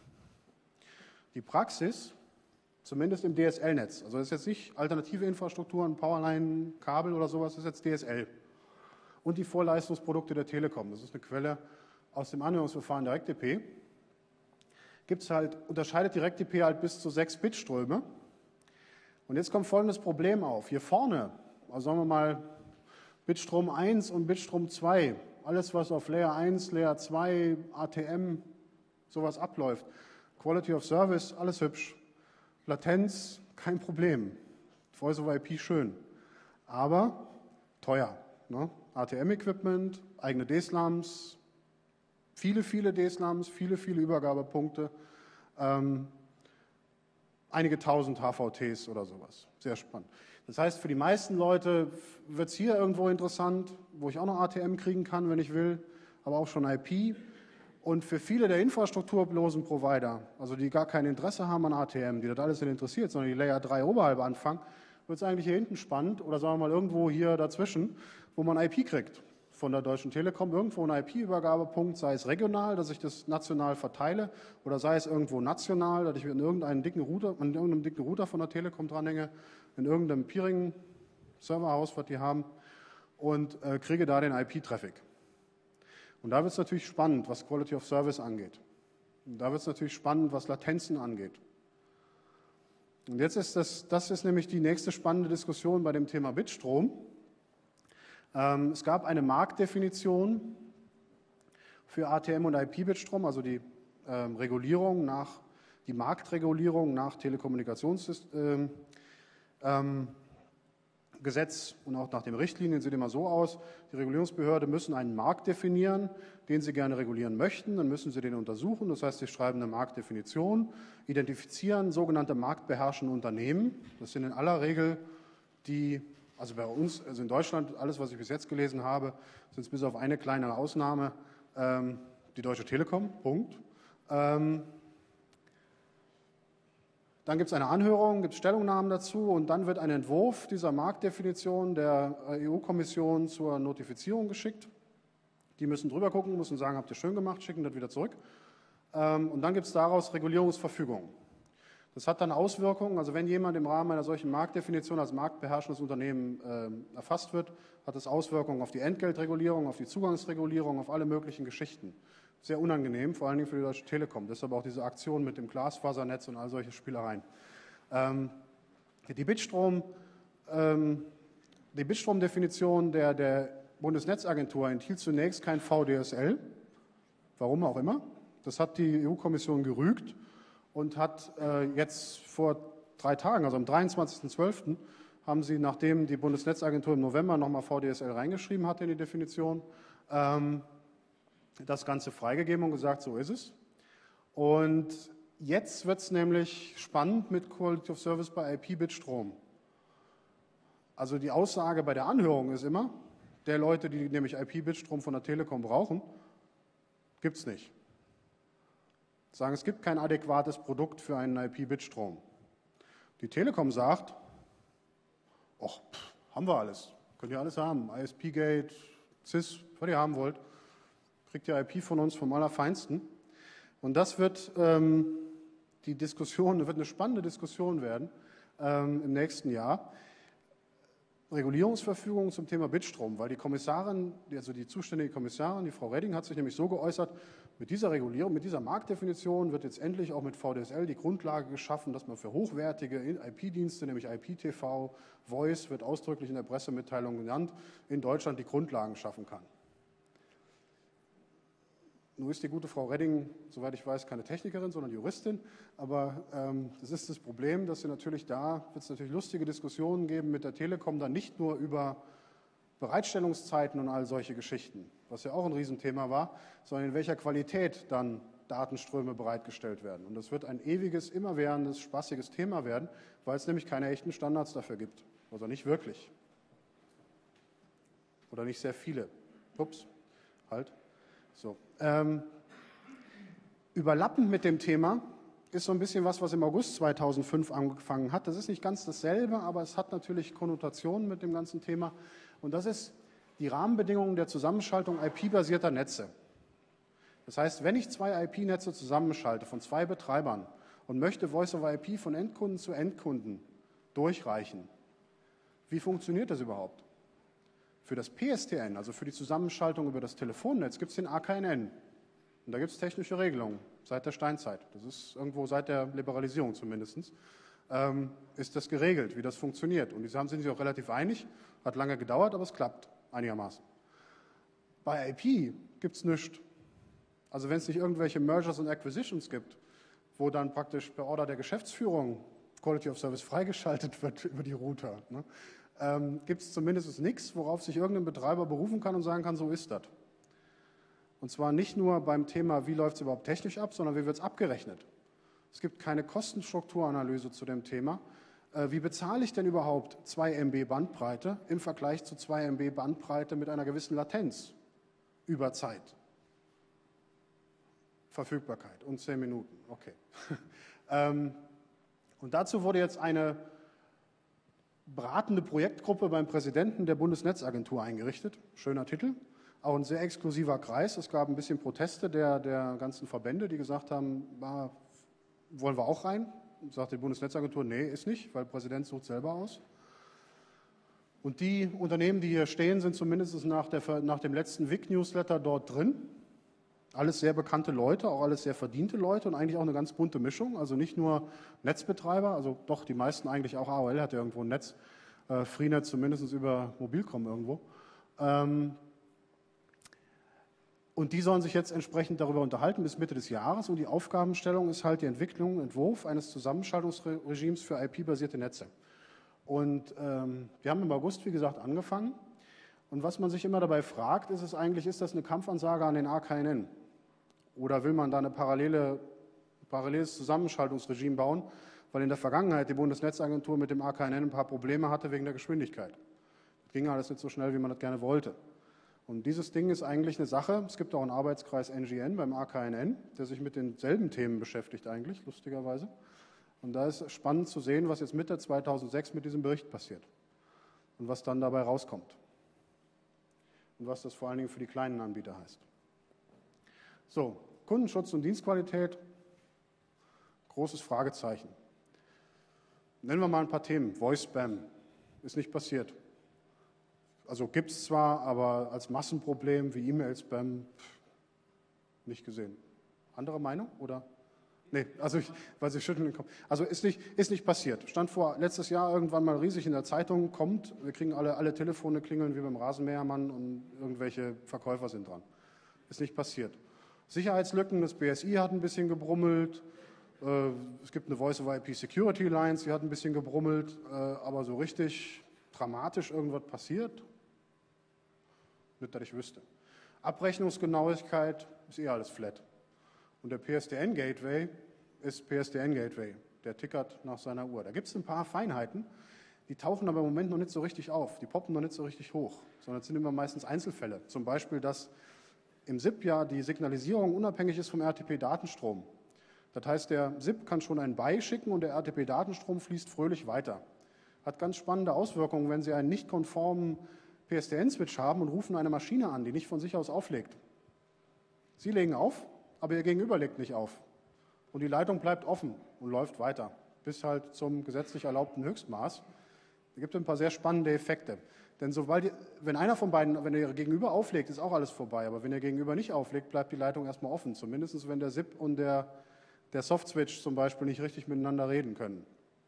Die Praxis, zumindest im D S L-Netz, also das ist jetzt nicht alternative Infrastrukturen, Powerline, Kabel oder sowas, das ist jetzt D S L. Und die Vorleistungsprodukte der Telekom, das ist eine Quelle aus dem Anwendungsverfahren DirectDP, gibt's halt, unterscheidet DirectDP halt bis zu sechs Bitströme. Und jetzt kommt folgendes Problem auf. Hier vorne, also sagen wir mal Bitstrom eins und Bitstrom zwei, alles was auf Layer eins, Layer zwei, A T M, sowas abläuft. Quality of Service, alles hübsch. Latenz, kein Problem. Voice over I P schön. Aber teuer. Ne? A T M-Equipment, eigene D S LAMs, viele, viele D S LAMs, viele, viele Übergabepunkte. Ähm, einige tausend H V Ts oder sowas. Sehr spannend. Das heißt, für die meisten Leute wird es hier irgendwo interessant, wo ich auch noch A T M kriegen kann, wenn ich will, aber auch schon I P. Und für viele der infrastrukturlosen Provider, also die gar kein Interesse haben an A T M, die das alles nicht interessiert, sondern die Layer drei oberhalb anfangen, wird es eigentlich hier hinten spannend oder sagen wir mal irgendwo hier dazwischen, wo man I P kriegt von der Deutschen Telekom, irgendwo ein I P-Übergabepunkt, sei es regional, dass ich das national verteile, oder sei es irgendwo national, dass ich in irgendeinen dicken Router, an irgendeinem dicken Router von der Telekom dranhänge, in irgendeinem Peering-Serverhaus, was die haben, und äh, kriege da den I P-Traffic. Und da wird es natürlich spannend, was Quality of Service angeht. Und da wird es natürlich spannend, was Latenzen angeht. Und jetzt ist das, das ist nämlich die nächste spannende Diskussion bei dem Thema Bitstrom. Ähm, es gab eine Marktdefinition für A T M und I P-Bitstrom, also die ähm, Regulierung nach, die Marktregulierung nach Telekommunikationssystem, ähm, Gesetz und auch nach den Richtlinien sieht immer so aus, die Regulierungsbehörde müssen einen Markt definieren, den sie gerne regulieren möchten, dann müssen sie den untersuchen, das heißt, sie schreiben eine Marktdefinition, identifizieren sogenannte marktbeherrschende Unternehmen, das sind in aller Regel die, also bei uns, also in Deutschland, alles, was ich bis jetzt gelesen habe, sind es bis auf eine kleine Ausnahme, ähm, die Deutsche Telekom, Punkt. Ähm, Dann gibt es eine Anhörung, gibt es Stellungnahmen dazu und dann wird ein Entwurf dieser Marktdefinition der E U-Kommission zur Notifizierung geschickt. Die müssen drüber gucken, müssen sagen, habt ihr schön gemacht, schicken das wieder zurück. Und dann gibt es daraus Regulierungsverfügungen. Das hat dann Auswirkungen, also wenn jemand im Rahmen einer solchen Marktdefinition als marktbeherrschendes Unternehmen äh, erfasst wird, hat das Auswirkungen auf die Entgeltregulierung, auf die Zugangsregulierung, auf alle möglichen Geschichten. Sehr unangenehm, vor allen Dingen für die Deutsche Telekom. Deshalb auch diese Aktion mit dem Glasfasernetz und all solche Spielereien. Ähm, die Bitstrom, ähm, die Bitstrom-Definition der, der Bundesnetzagentur enthielt zunächst kein V D S L, warum auch immer. Das hat die E U-Kommission gerügt und hat äh, jetzt vor drei Tagen, also am dreiundzwanzigsten zwölften haben sie, nachdem die Bundesnetzagentur im November nochmal V D S L reingeschrieben hat in die Definition, ähm, das Ganze freigegeben und gesagt, so ist es. Und jetzt wird es nämlich spannend mit Quality of Service bei I P-Bitstrom. Also die Aussage bei der Anhörung ist immer, der Leute, die nämlich I P-Bitstrom von der Telekom brauchen, gibt es nicht. Sagen, es gibt kein adäquates Produkt für einen I P-Bitstrom. Die Telekom sagt, ach, pff, haben wir alles, könnt ihr alles haben, I S P-Gate, C I S, was ihr haben wollt. Kriegt ihr I P von uns vom Allerfeinsten. Und das wird ähm, die Diskussion, wird eine spannende Diskussion werden ähm, im nächsten Jahr. Regulierungsverfügung zum Thema Bitstrom, weil die Kommissarin, also die zuständige Kommissarin, die Frau Reding, hat sich nämlich so geäußert, mit dieser Regulierung, mit dieser Marktdefinition wird jetzt endlich auch mit V D S L die Grundlage geschaffen, dass man für hochwertige I P-Dienste, nämlich I P T V, Voice, wird ausdrücklich in der Pressemitteilung genannt, in Deutschland die Grundlagen schaffen kann. Nun ist die gute Frau Reding, soweit ich weiß, keine Technikerin, sondern Juristin. Aber ähm, das ist das Problem, dass sie natürlich da, wird es natürlich lustige Diskussionen geben mit der Telekom, dann nicht nur über Bereitstellungszeiten und all solche Geschichten, was ja auch ein Riesenthema war, sondern in welcher Qualität dann Datenströme bereitgestellt werden. Und das wird ein ewiges, immerwährendes, spaßiges Thema werden, weil es nämlich keine echten Standards dafür gibt. Also nicht wirklich. Oder nicht sehr viele. Ups, halt. So. Ähm, überlappend mit dem Thema ist so ein bisschen was, was im August zweitausendfünf angefangen hat. Das ist nicht ganz dasselbe, aber es hat natürlich Konnotationen mit dem ganzen Thema. Und das ist die Rahmenbedingungen der Zusammenschaltung I P-basierter Netze. Das heißt, wenn ich zwei I P-Netze zusammenschalte von zwei Betreibern und möchte Voice-over-I P von Endkunden zu Endkunden durchreichen, wie funktioniert das überhaupt? Für das P S T N, also für die Zusammenschaltung über das Telefonnetz, gibt es den A K N N. Und da gibt es technische Regelungen seit der Steinzeit. Das ist irgendwo seit der Liberalisierung zumindest, ähm, ist das geregelt, wie das funktioniert. Und die sind sich auch relativ einig, hat lange gedauert, aber es klappt einigermaßen. Bei I P gibt es nichts. Also wenn es nicht irgendwelche Mergers und Acquisitions gibt, wo dann praktisch per Order der Geschäftsführung Quality of Service freigeschaltet wird über die Router, ne? Ähm, gibt es zumindest nichts, worauf sich irgendein Betreiber berufen kann und sagen kann, so ist das. Und zwar nicht nur beim Thema, wie läuft es überhaupt technisch ab, sondern wie wird es abgerechnet. Es gibt keine Kostenstrukturanalyse zu dem Thema. Äh, wie bezahle ich denn überhaupt zwei Megabyte Bandbreite im Vergleich zu zwei Megabyte Bandbreite mit einer gewissen Latenz über Zeit? Verfügbarkeit und zehn Minuten, okay. ähm, und dazu wurde jetzt eine beratende Projektgruppe beim Präsidenten der Bundesnetzagentur eingerichtet. Schöner Titel, auch ein sehr exklusiver Kreis. Es gab ein bisschen Proteste der, der ganzen Verbände, die gesagt haben, ah, wollen wir auch rein? Sagt die Bundesnetzagentur, nee, ist nicht, weil der Präsident sucht selber aus. Und die Unternehmen, die hier stehen, sind zumindest nach, der, nach dem letzten W I C-Newsletter dort drin. Alles sehr bekannte Leute, auch alles sehr verdiente Leute und eigentlich auch eine ganz bunte Mischung. Also nicht nur Netzbetreiber, also doch die meisten eigentlich auch. A O L hat ja irgendwo ein Netz, äh, Freenet zumindest über Mobilcom irgendwo. Ähm, und die sollen sich jetzt entsprechend darüber unterhalten bis Mitte des Jahres. Und die Aufgabenstellung ist halt die Entwicklung, Entwurf eines Zusammenschaltungsregimes für I P-basierte Netze. Und ähm, wir haben im August, wie gesagt, angefangen. Und was man sich immer dabei fragt, ist es eigentlich, ist das eine Kampfansage an den A K N N? Oder will man da eine parallele, paralleles Zusammenschaltungsregime bauen, weil in der Vergangenheit die Bundesnetzagentur mit dem A K N N ein paar Probleme hatte wegen der Geschwindigkeit. Das ging alles nicht so schnell, wie man das gerne wollte. Und dieses Ding ist eigentlich eine Sache, es gibt auch einen Arbeitskreis N G N beim A K N N, der sich mit denselben Themen beschäftigt eigentlich, lustigerweise. Und da ist spannend zu sehen, was jetzt Mitte zweitausendsechs mit diesem Bericht passiert und was dann dabei rauskommt. Und was das vor allen Dingen für die kleinen Anbieter heißt. So, Kundenschutz und Dienstqualität, großes Fragezeichen. Nennen wir mal ein paar Themen. Voice Spam ist nicht passiert. Also gibt es zwar, aber als Massenproblem wie E-Mail-Spam nicht gesehen. Andere Meinung? Oder? Nee, also ich, weil Sie schütteln den Kopf. Also ist nicht, ist nicht passiert. Stand vor letztes Jahr irgendwann mal riesig in der Zeitung, kommt, wir kriegen alle, alle Telefone klingeln wie beim Rasenmähermann und irgendwelche Verkäufer sind dran. Ist nicht passiert. Sicherheitslücken, das B S I hat ein bisschen gebrummelt, äh, es gibt eine Voice-over-I P Security Lines, die hat ein bisschen gebrummelt, äh, aber so richtig dramatisch irgendwas passiert, nicht, dass ich wüsste. Abrechnungsgenauigkeit ist eh alles flat. Und der P S D N-Gateway ist P S D N-Gateway. Der tickert nach seiner Uhr. Da gibt es ein paar Feinheiten, die tauchen aber im Moment noch nicht so richtig auf. Die poppen noch nicht so richtig hoch, sondern es sind immer meistens Einzelfälle. Zum Beispiel, dass im S I P ja die Signalisierung unabhängig ist vom R T P-Datenstrom. Das heißt, der S I P kann schon ein Buy schicken und der R T P-Datenstrom fließt fröhlich weiter. Hat ganz spannende Auswirkungen, wenn Sie einen nicht konformen P S D N-Switch haben und rufen eine Maschine an, die nicht von sich aus auflegt. Sie legen auf, aber Ihr Gegenüber legt nicht auf. Und die Leitung bleibt offen und läuft weiter, bis halt zum gesetzlich erlaubten Höchstmaß. Es gibt ein paar sehr spannende Effekte. Denn sobald, die, wenn einer von beiden, wenn Ihr Gegenüber auflegt, ist auch alles vorbei. Aber wenn Ihr Gegenüber nicht auflegt, bleibt die Leitung erstmal offen. Zumindest wenn der S I P und der, der Soft-Switch zum Beispiel nicht richtig miteinander reden können.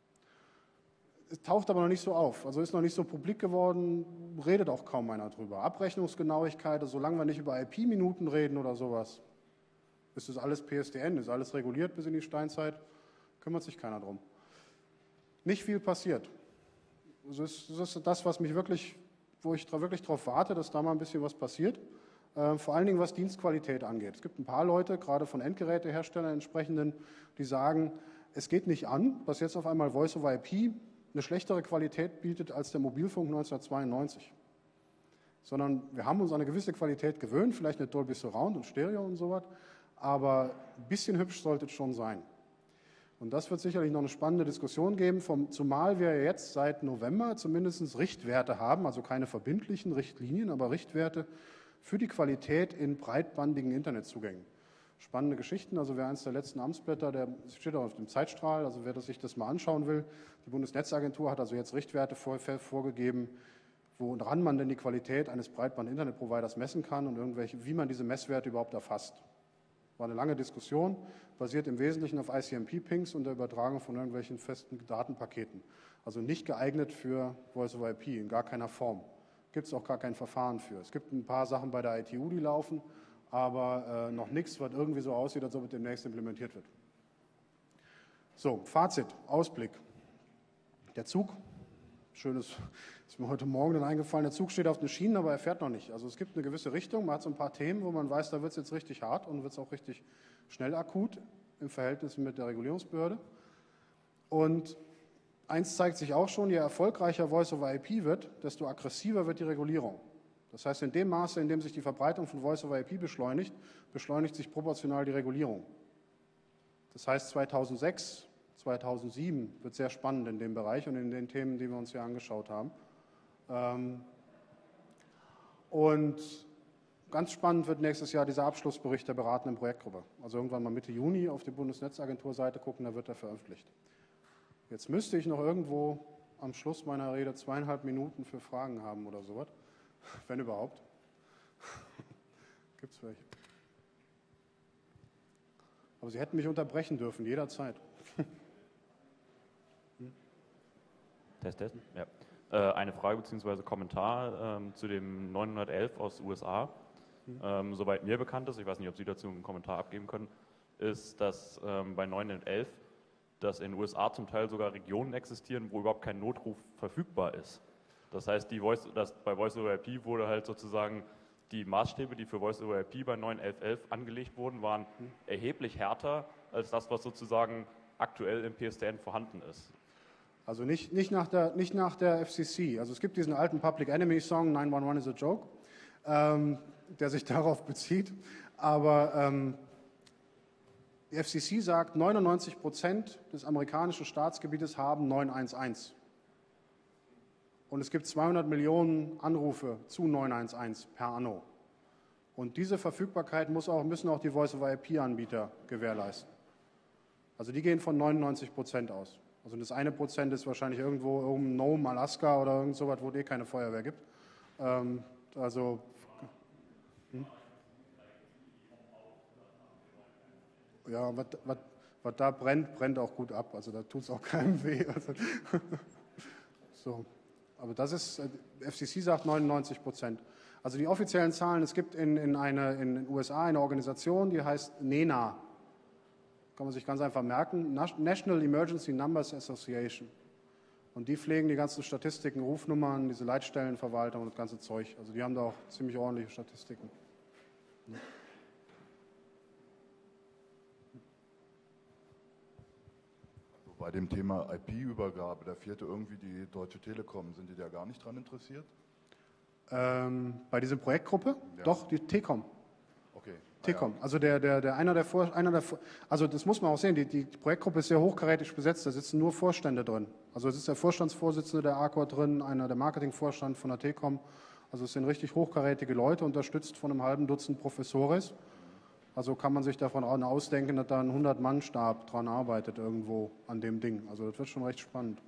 Es taucht aber noch nicht so auf. Also ist noch nicht so publik geworden, redet auch kaum einer drüber. Abrechnungsgenauigkeit, also solange wir nicht über I P-Minuten reden oder sowas, ist das alles P S D N, ist alles reguliert bis in die Steinzeit, kümmert sich keiner drum. Nicht viel passiert. Das ist, das ist das, was mich wirklich, wo ich wirklich darauf warte, dass da mal ein bisschen was passiert. Äh, vor allen Dingen, was Dienstqualität angeht. Es gibt ein paar Leute, gerade von Endgeräteherstellern entsprechenden, die sagen, es geht nicht an, dass jetzt auf einmal Voice-over-I P eine schlechtere Qualität bietet als der Mobilfunk neunzehnhundertzweiundneunzig. Sondern wir haben uns an eine gewisse Qualität gewöhnt, vielleicht nicht Dolby Surround und Stereo und sowas, aber ein bisschen hübsch sollte es schon sein. Und das wird sicherlich noch eine spannende Diskussion geben, vom, zumal wir jetzt seit November zumindest Richtwerte haben, also keine verbindlichen Richtlinien, aber Richtwerte für die Qualität in breitbandigen Internetzugängen. Spannende Geschichten, also wer eines der letzten Amtsblätter, der steht auch auf dem Zeitstrahl, also wer das, sich das mal anschauen will, die Bundesnetzagentur hat also jetzt Richtwerte vor, vorgegeben, woran man denn die Qualität eines Breitband-Internet-Providers messen kann und irgendwelche, wie man diese Messwerte überhaupt erfasst. War eine lange Diskussion, basiert im Wesentlichen auf I C M P-Pings und der Übertragung von irgendwelchen festen Datenpaketen. Also nicht geeignet für Voice-over-I P, in gar keiner Form. Gibt es auch gar kein Verfahren für. Es gibt ein paar Sachen bei der I T U, die laufen, aber äh, noch nichts, was irgendwie so aussieht, als ob es demnächst implementiert wird. So, Fazit, Ausblick. Der Zug, schönes, ist mir heute Morgen dann eingefallen, der Zug steht auf den Schienen, aber er fährt noch nicht. Also es gibt eine gewisse Richtung, man hat so ein paar Themen, wo man weiß, da wird es jetzt richtig hart und wird es auch richtig schnell akut im Verhältnis mit der Regulierungsbehörde. Und eins zeigt sich auch schon, je erfolgreicher Voice-over-I P wird, desto aggressiver wird die Regulierung. Das heißt, in dem Maße, in dem sich die Verbreitung von Voice-over-I P beschleunigt, beschleunigt sich proportional die Regulierung. Das heißt, zweitausendsechs, zweitausendsieben wird sehr spannend in dem Bereich und in den Themen, die wir uns hier angeschaut haben. Und ganz spannend wird nächstes Jahr dieser Abschlussbericht der beratenden Projektgruppe. Also irgendwann mal Mitte Juni auf die Bundesnetzagentur-Seite gucken, da wird er veröffentlicht. Jetzt müsste ich noch irgendwo am Schluss meiner Rede zweieinhalb Minuten für Fragen haben oder sowas, wenn überhaupt. Gibt es welche? Aber Sie hätten mich unterbrechen dürfen, jederzeit. hm? Test, Test? Ja. Äh, eine Frage bzw. Kommentar ähm, zu dem neunhundertelf aus den U S A. Hm. Ähm, soweit mir bekannt ist, ich weiß nicht, ob Sie dazu einen Kommentar abgeben können, ist, dass ähm, bei neunhundertelf dass in den U S A zum Teil sogar Regionen existieren, wo überhaupt kein Notruf verfügbar ist. Das heißt, die Voice, das, bei Voice over I P wurde halt sozusagen die Maßstäbe, die für Voice over I P bei neun Punkt elf Punkt elf angelegt wurden, waren erheblich härter als das, was sozusagen aktuell im P S T N vorhanden ist. Also nicht, nicht, nach der, nicht nach der F C C. Also es gibt diesen alten Public Enemy Song, nine one one is a joke, ähm, der sich darauf bezieht. Aber ähm, die F C C sagt, neunundneunzig Prozent des amerikanischen Staatsgebietes haben neun eins eins. Und es gibt zweihundert Millionen Anrufe zu neun eins eins per anno. Und diese Verfügbarkeit muss auch, müssen auch die Voice over I P-Anbieter gewährleisten. Also die gehen von neunundneunzig Prozent aus. Also das eine Prozent ist wahrscheinlich irgendwo im Nome, Alaska oder irgend sowas, wo es eh keine Feuerwehr gibt. Ähm, also hm? Ja, was, was, was da brennt, brennt auch gut ab. Also da tut es auch keinem weh. Also so. Aber das ist, F C C sagt neunundneunzig Prozent. Also die offiziellen Zahlen, es gibt in, in, eine, in den U S A eine Organisation, die heißt NENA. Kann man sich ganz einfach merken, National Emergency Numbers Association. Und die pflegen die ganzen Statistiken, Rufnummern, diese Leitstellenverwaltung und das ganze Zeug. Also die haben da auch ziemlich ordentliche Statistiken. Bei dem Thema I P-Übergabe, da fehlte irgendwie die Deutsche Telekom. Sind die da gar nicht dran interessiert? Ähm, bei dieser Projektgruppe? Ja. Doch, die T COM. Okay. T COM. Ja. Also der, der, der, einer der, Vor, einer der also das muss man auch sehen, die, die Projektgruppe ist sehr hochkarätig besetzt, da sitzen nur Vorstände drin. Also es ist der Vorstandsvorsitzende der A C O R drin, einer der Marketingvorstand von der T COM. Also es sind richtig hochkarätige Leute, unterstützt von einem halben Dutzend Professores. Also kann man sich davon ausdenken, dass da ein hundert-Mann-Stab dran arbeitet irgendwo an dem Ding. Also das wird schon recht spannend.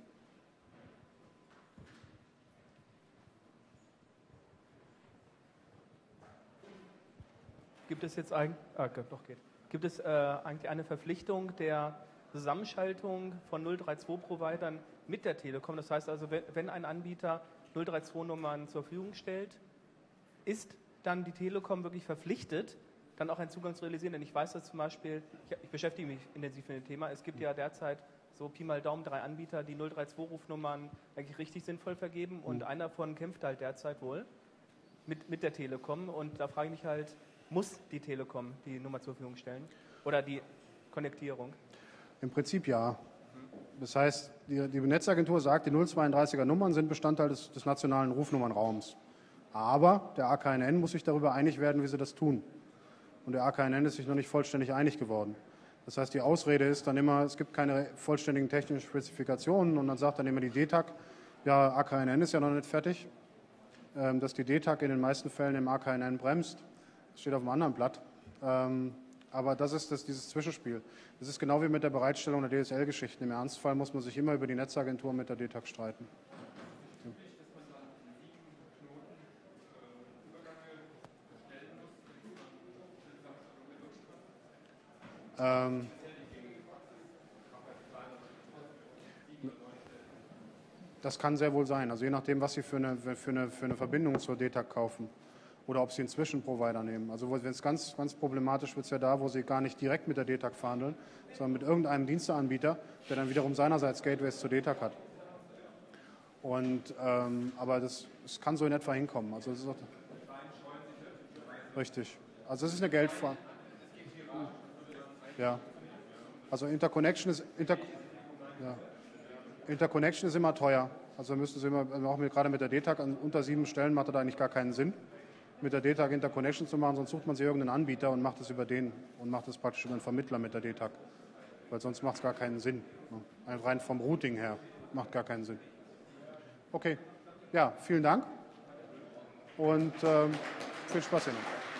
Gibt es jetzt eigentlich, ah, doch geht. Gibt es äh, eigentlich eine Verpflichtung der Zusammenschaltung von null drei zwei Providern mit der Telekom? Das heißt also, wenn, wenn ein Anbieter null drei zwei Nummern zur Verfügung stellt, ist dann die Telekom wirklich verpflichtet, dann auch einen Zugang zu realisieren? Denn ich weiß, dass zum Beispiel, ich, ich beschäftige mich intensiv mit dem Thema, es gibt ja derzeit so Pi mal Daumen drei Anbieter, die null drei zwei Rufnummern eigentlich richtig sinnvoll vergeben und mhm. einer davon kämpft halt derzeit wohl mit, mit der Telekom und da frage ich mich halt, muss die Telekom die Nummer zur Verfügung stellen oder die Konnektierung? Im Prinzip ja. Das heißt, die, die Netzagentur sagt, die null zweiunddreißiger Nummern sind Bestandteil des, des nationalen Rufnummernraums. Aber der A K N N muss sich darüber einig werden, wie sie das tun. Und der A K N N ist sich noch nicht vollständig einig geworden. Das heißt, die Ausrede ist dann immer, es gibt keine vollständigen technischen Spezifikationen und dann sagt dann immer die D T A C, ja, A K N N ist ja noch nicht fertig, ähm, dass die D T A C in den meisten Fällen im A K N N bremst. Das steht auf einem anderen Blatt. Ähm, aber das ist das, dieses Zwischenspiel. Das ist genau wie mit der Bereitstellung der D S L-Geschichten. Im Ernstfall muss man sich immer über die Netzagentur mit der D T A C streiten. Ja. Ähm, das kann sehr wohl sein. Also je nachdem, was Sie für eine, für eine, für eine Verbindung zur D T A C kaufen. Oder ob Sie einen Zwischenprovider nehmen. Also wenn es ganz, ganz problematisch wird, es ja da, wo Sie gar nicht direkt mit der D T A C verhandeln, sondern mit irgendeinem Diensteanbieter, der dann wiederum seinerseits Gateways zur D T A C hat. Und, ähm, aber das, das kann so in etwa hinkommen. Also das ist auch, richtig. Also es ist eine Geldfrage. Ja. Also Interconnection ist, Inter, ja. Interconnection ist immer teuer. Also müssen Sie immer, auch mit, gerade mit der D T A C, an unter sieben Stellen macht das eigentlich gar keinen Sinn, mit der D T A C Interconnection zu machen, sonst sucht man sich irgendeinen Anbieter und macht es über den und macht es praktisch über einen Vermittler mit der D T A C. Weil sonst macht es gar keinen Sinn. Rein vom Routing her macht gar keinen Sinn. Okay, ja, vielen Dank und ähm, viel Spaß Ihnen.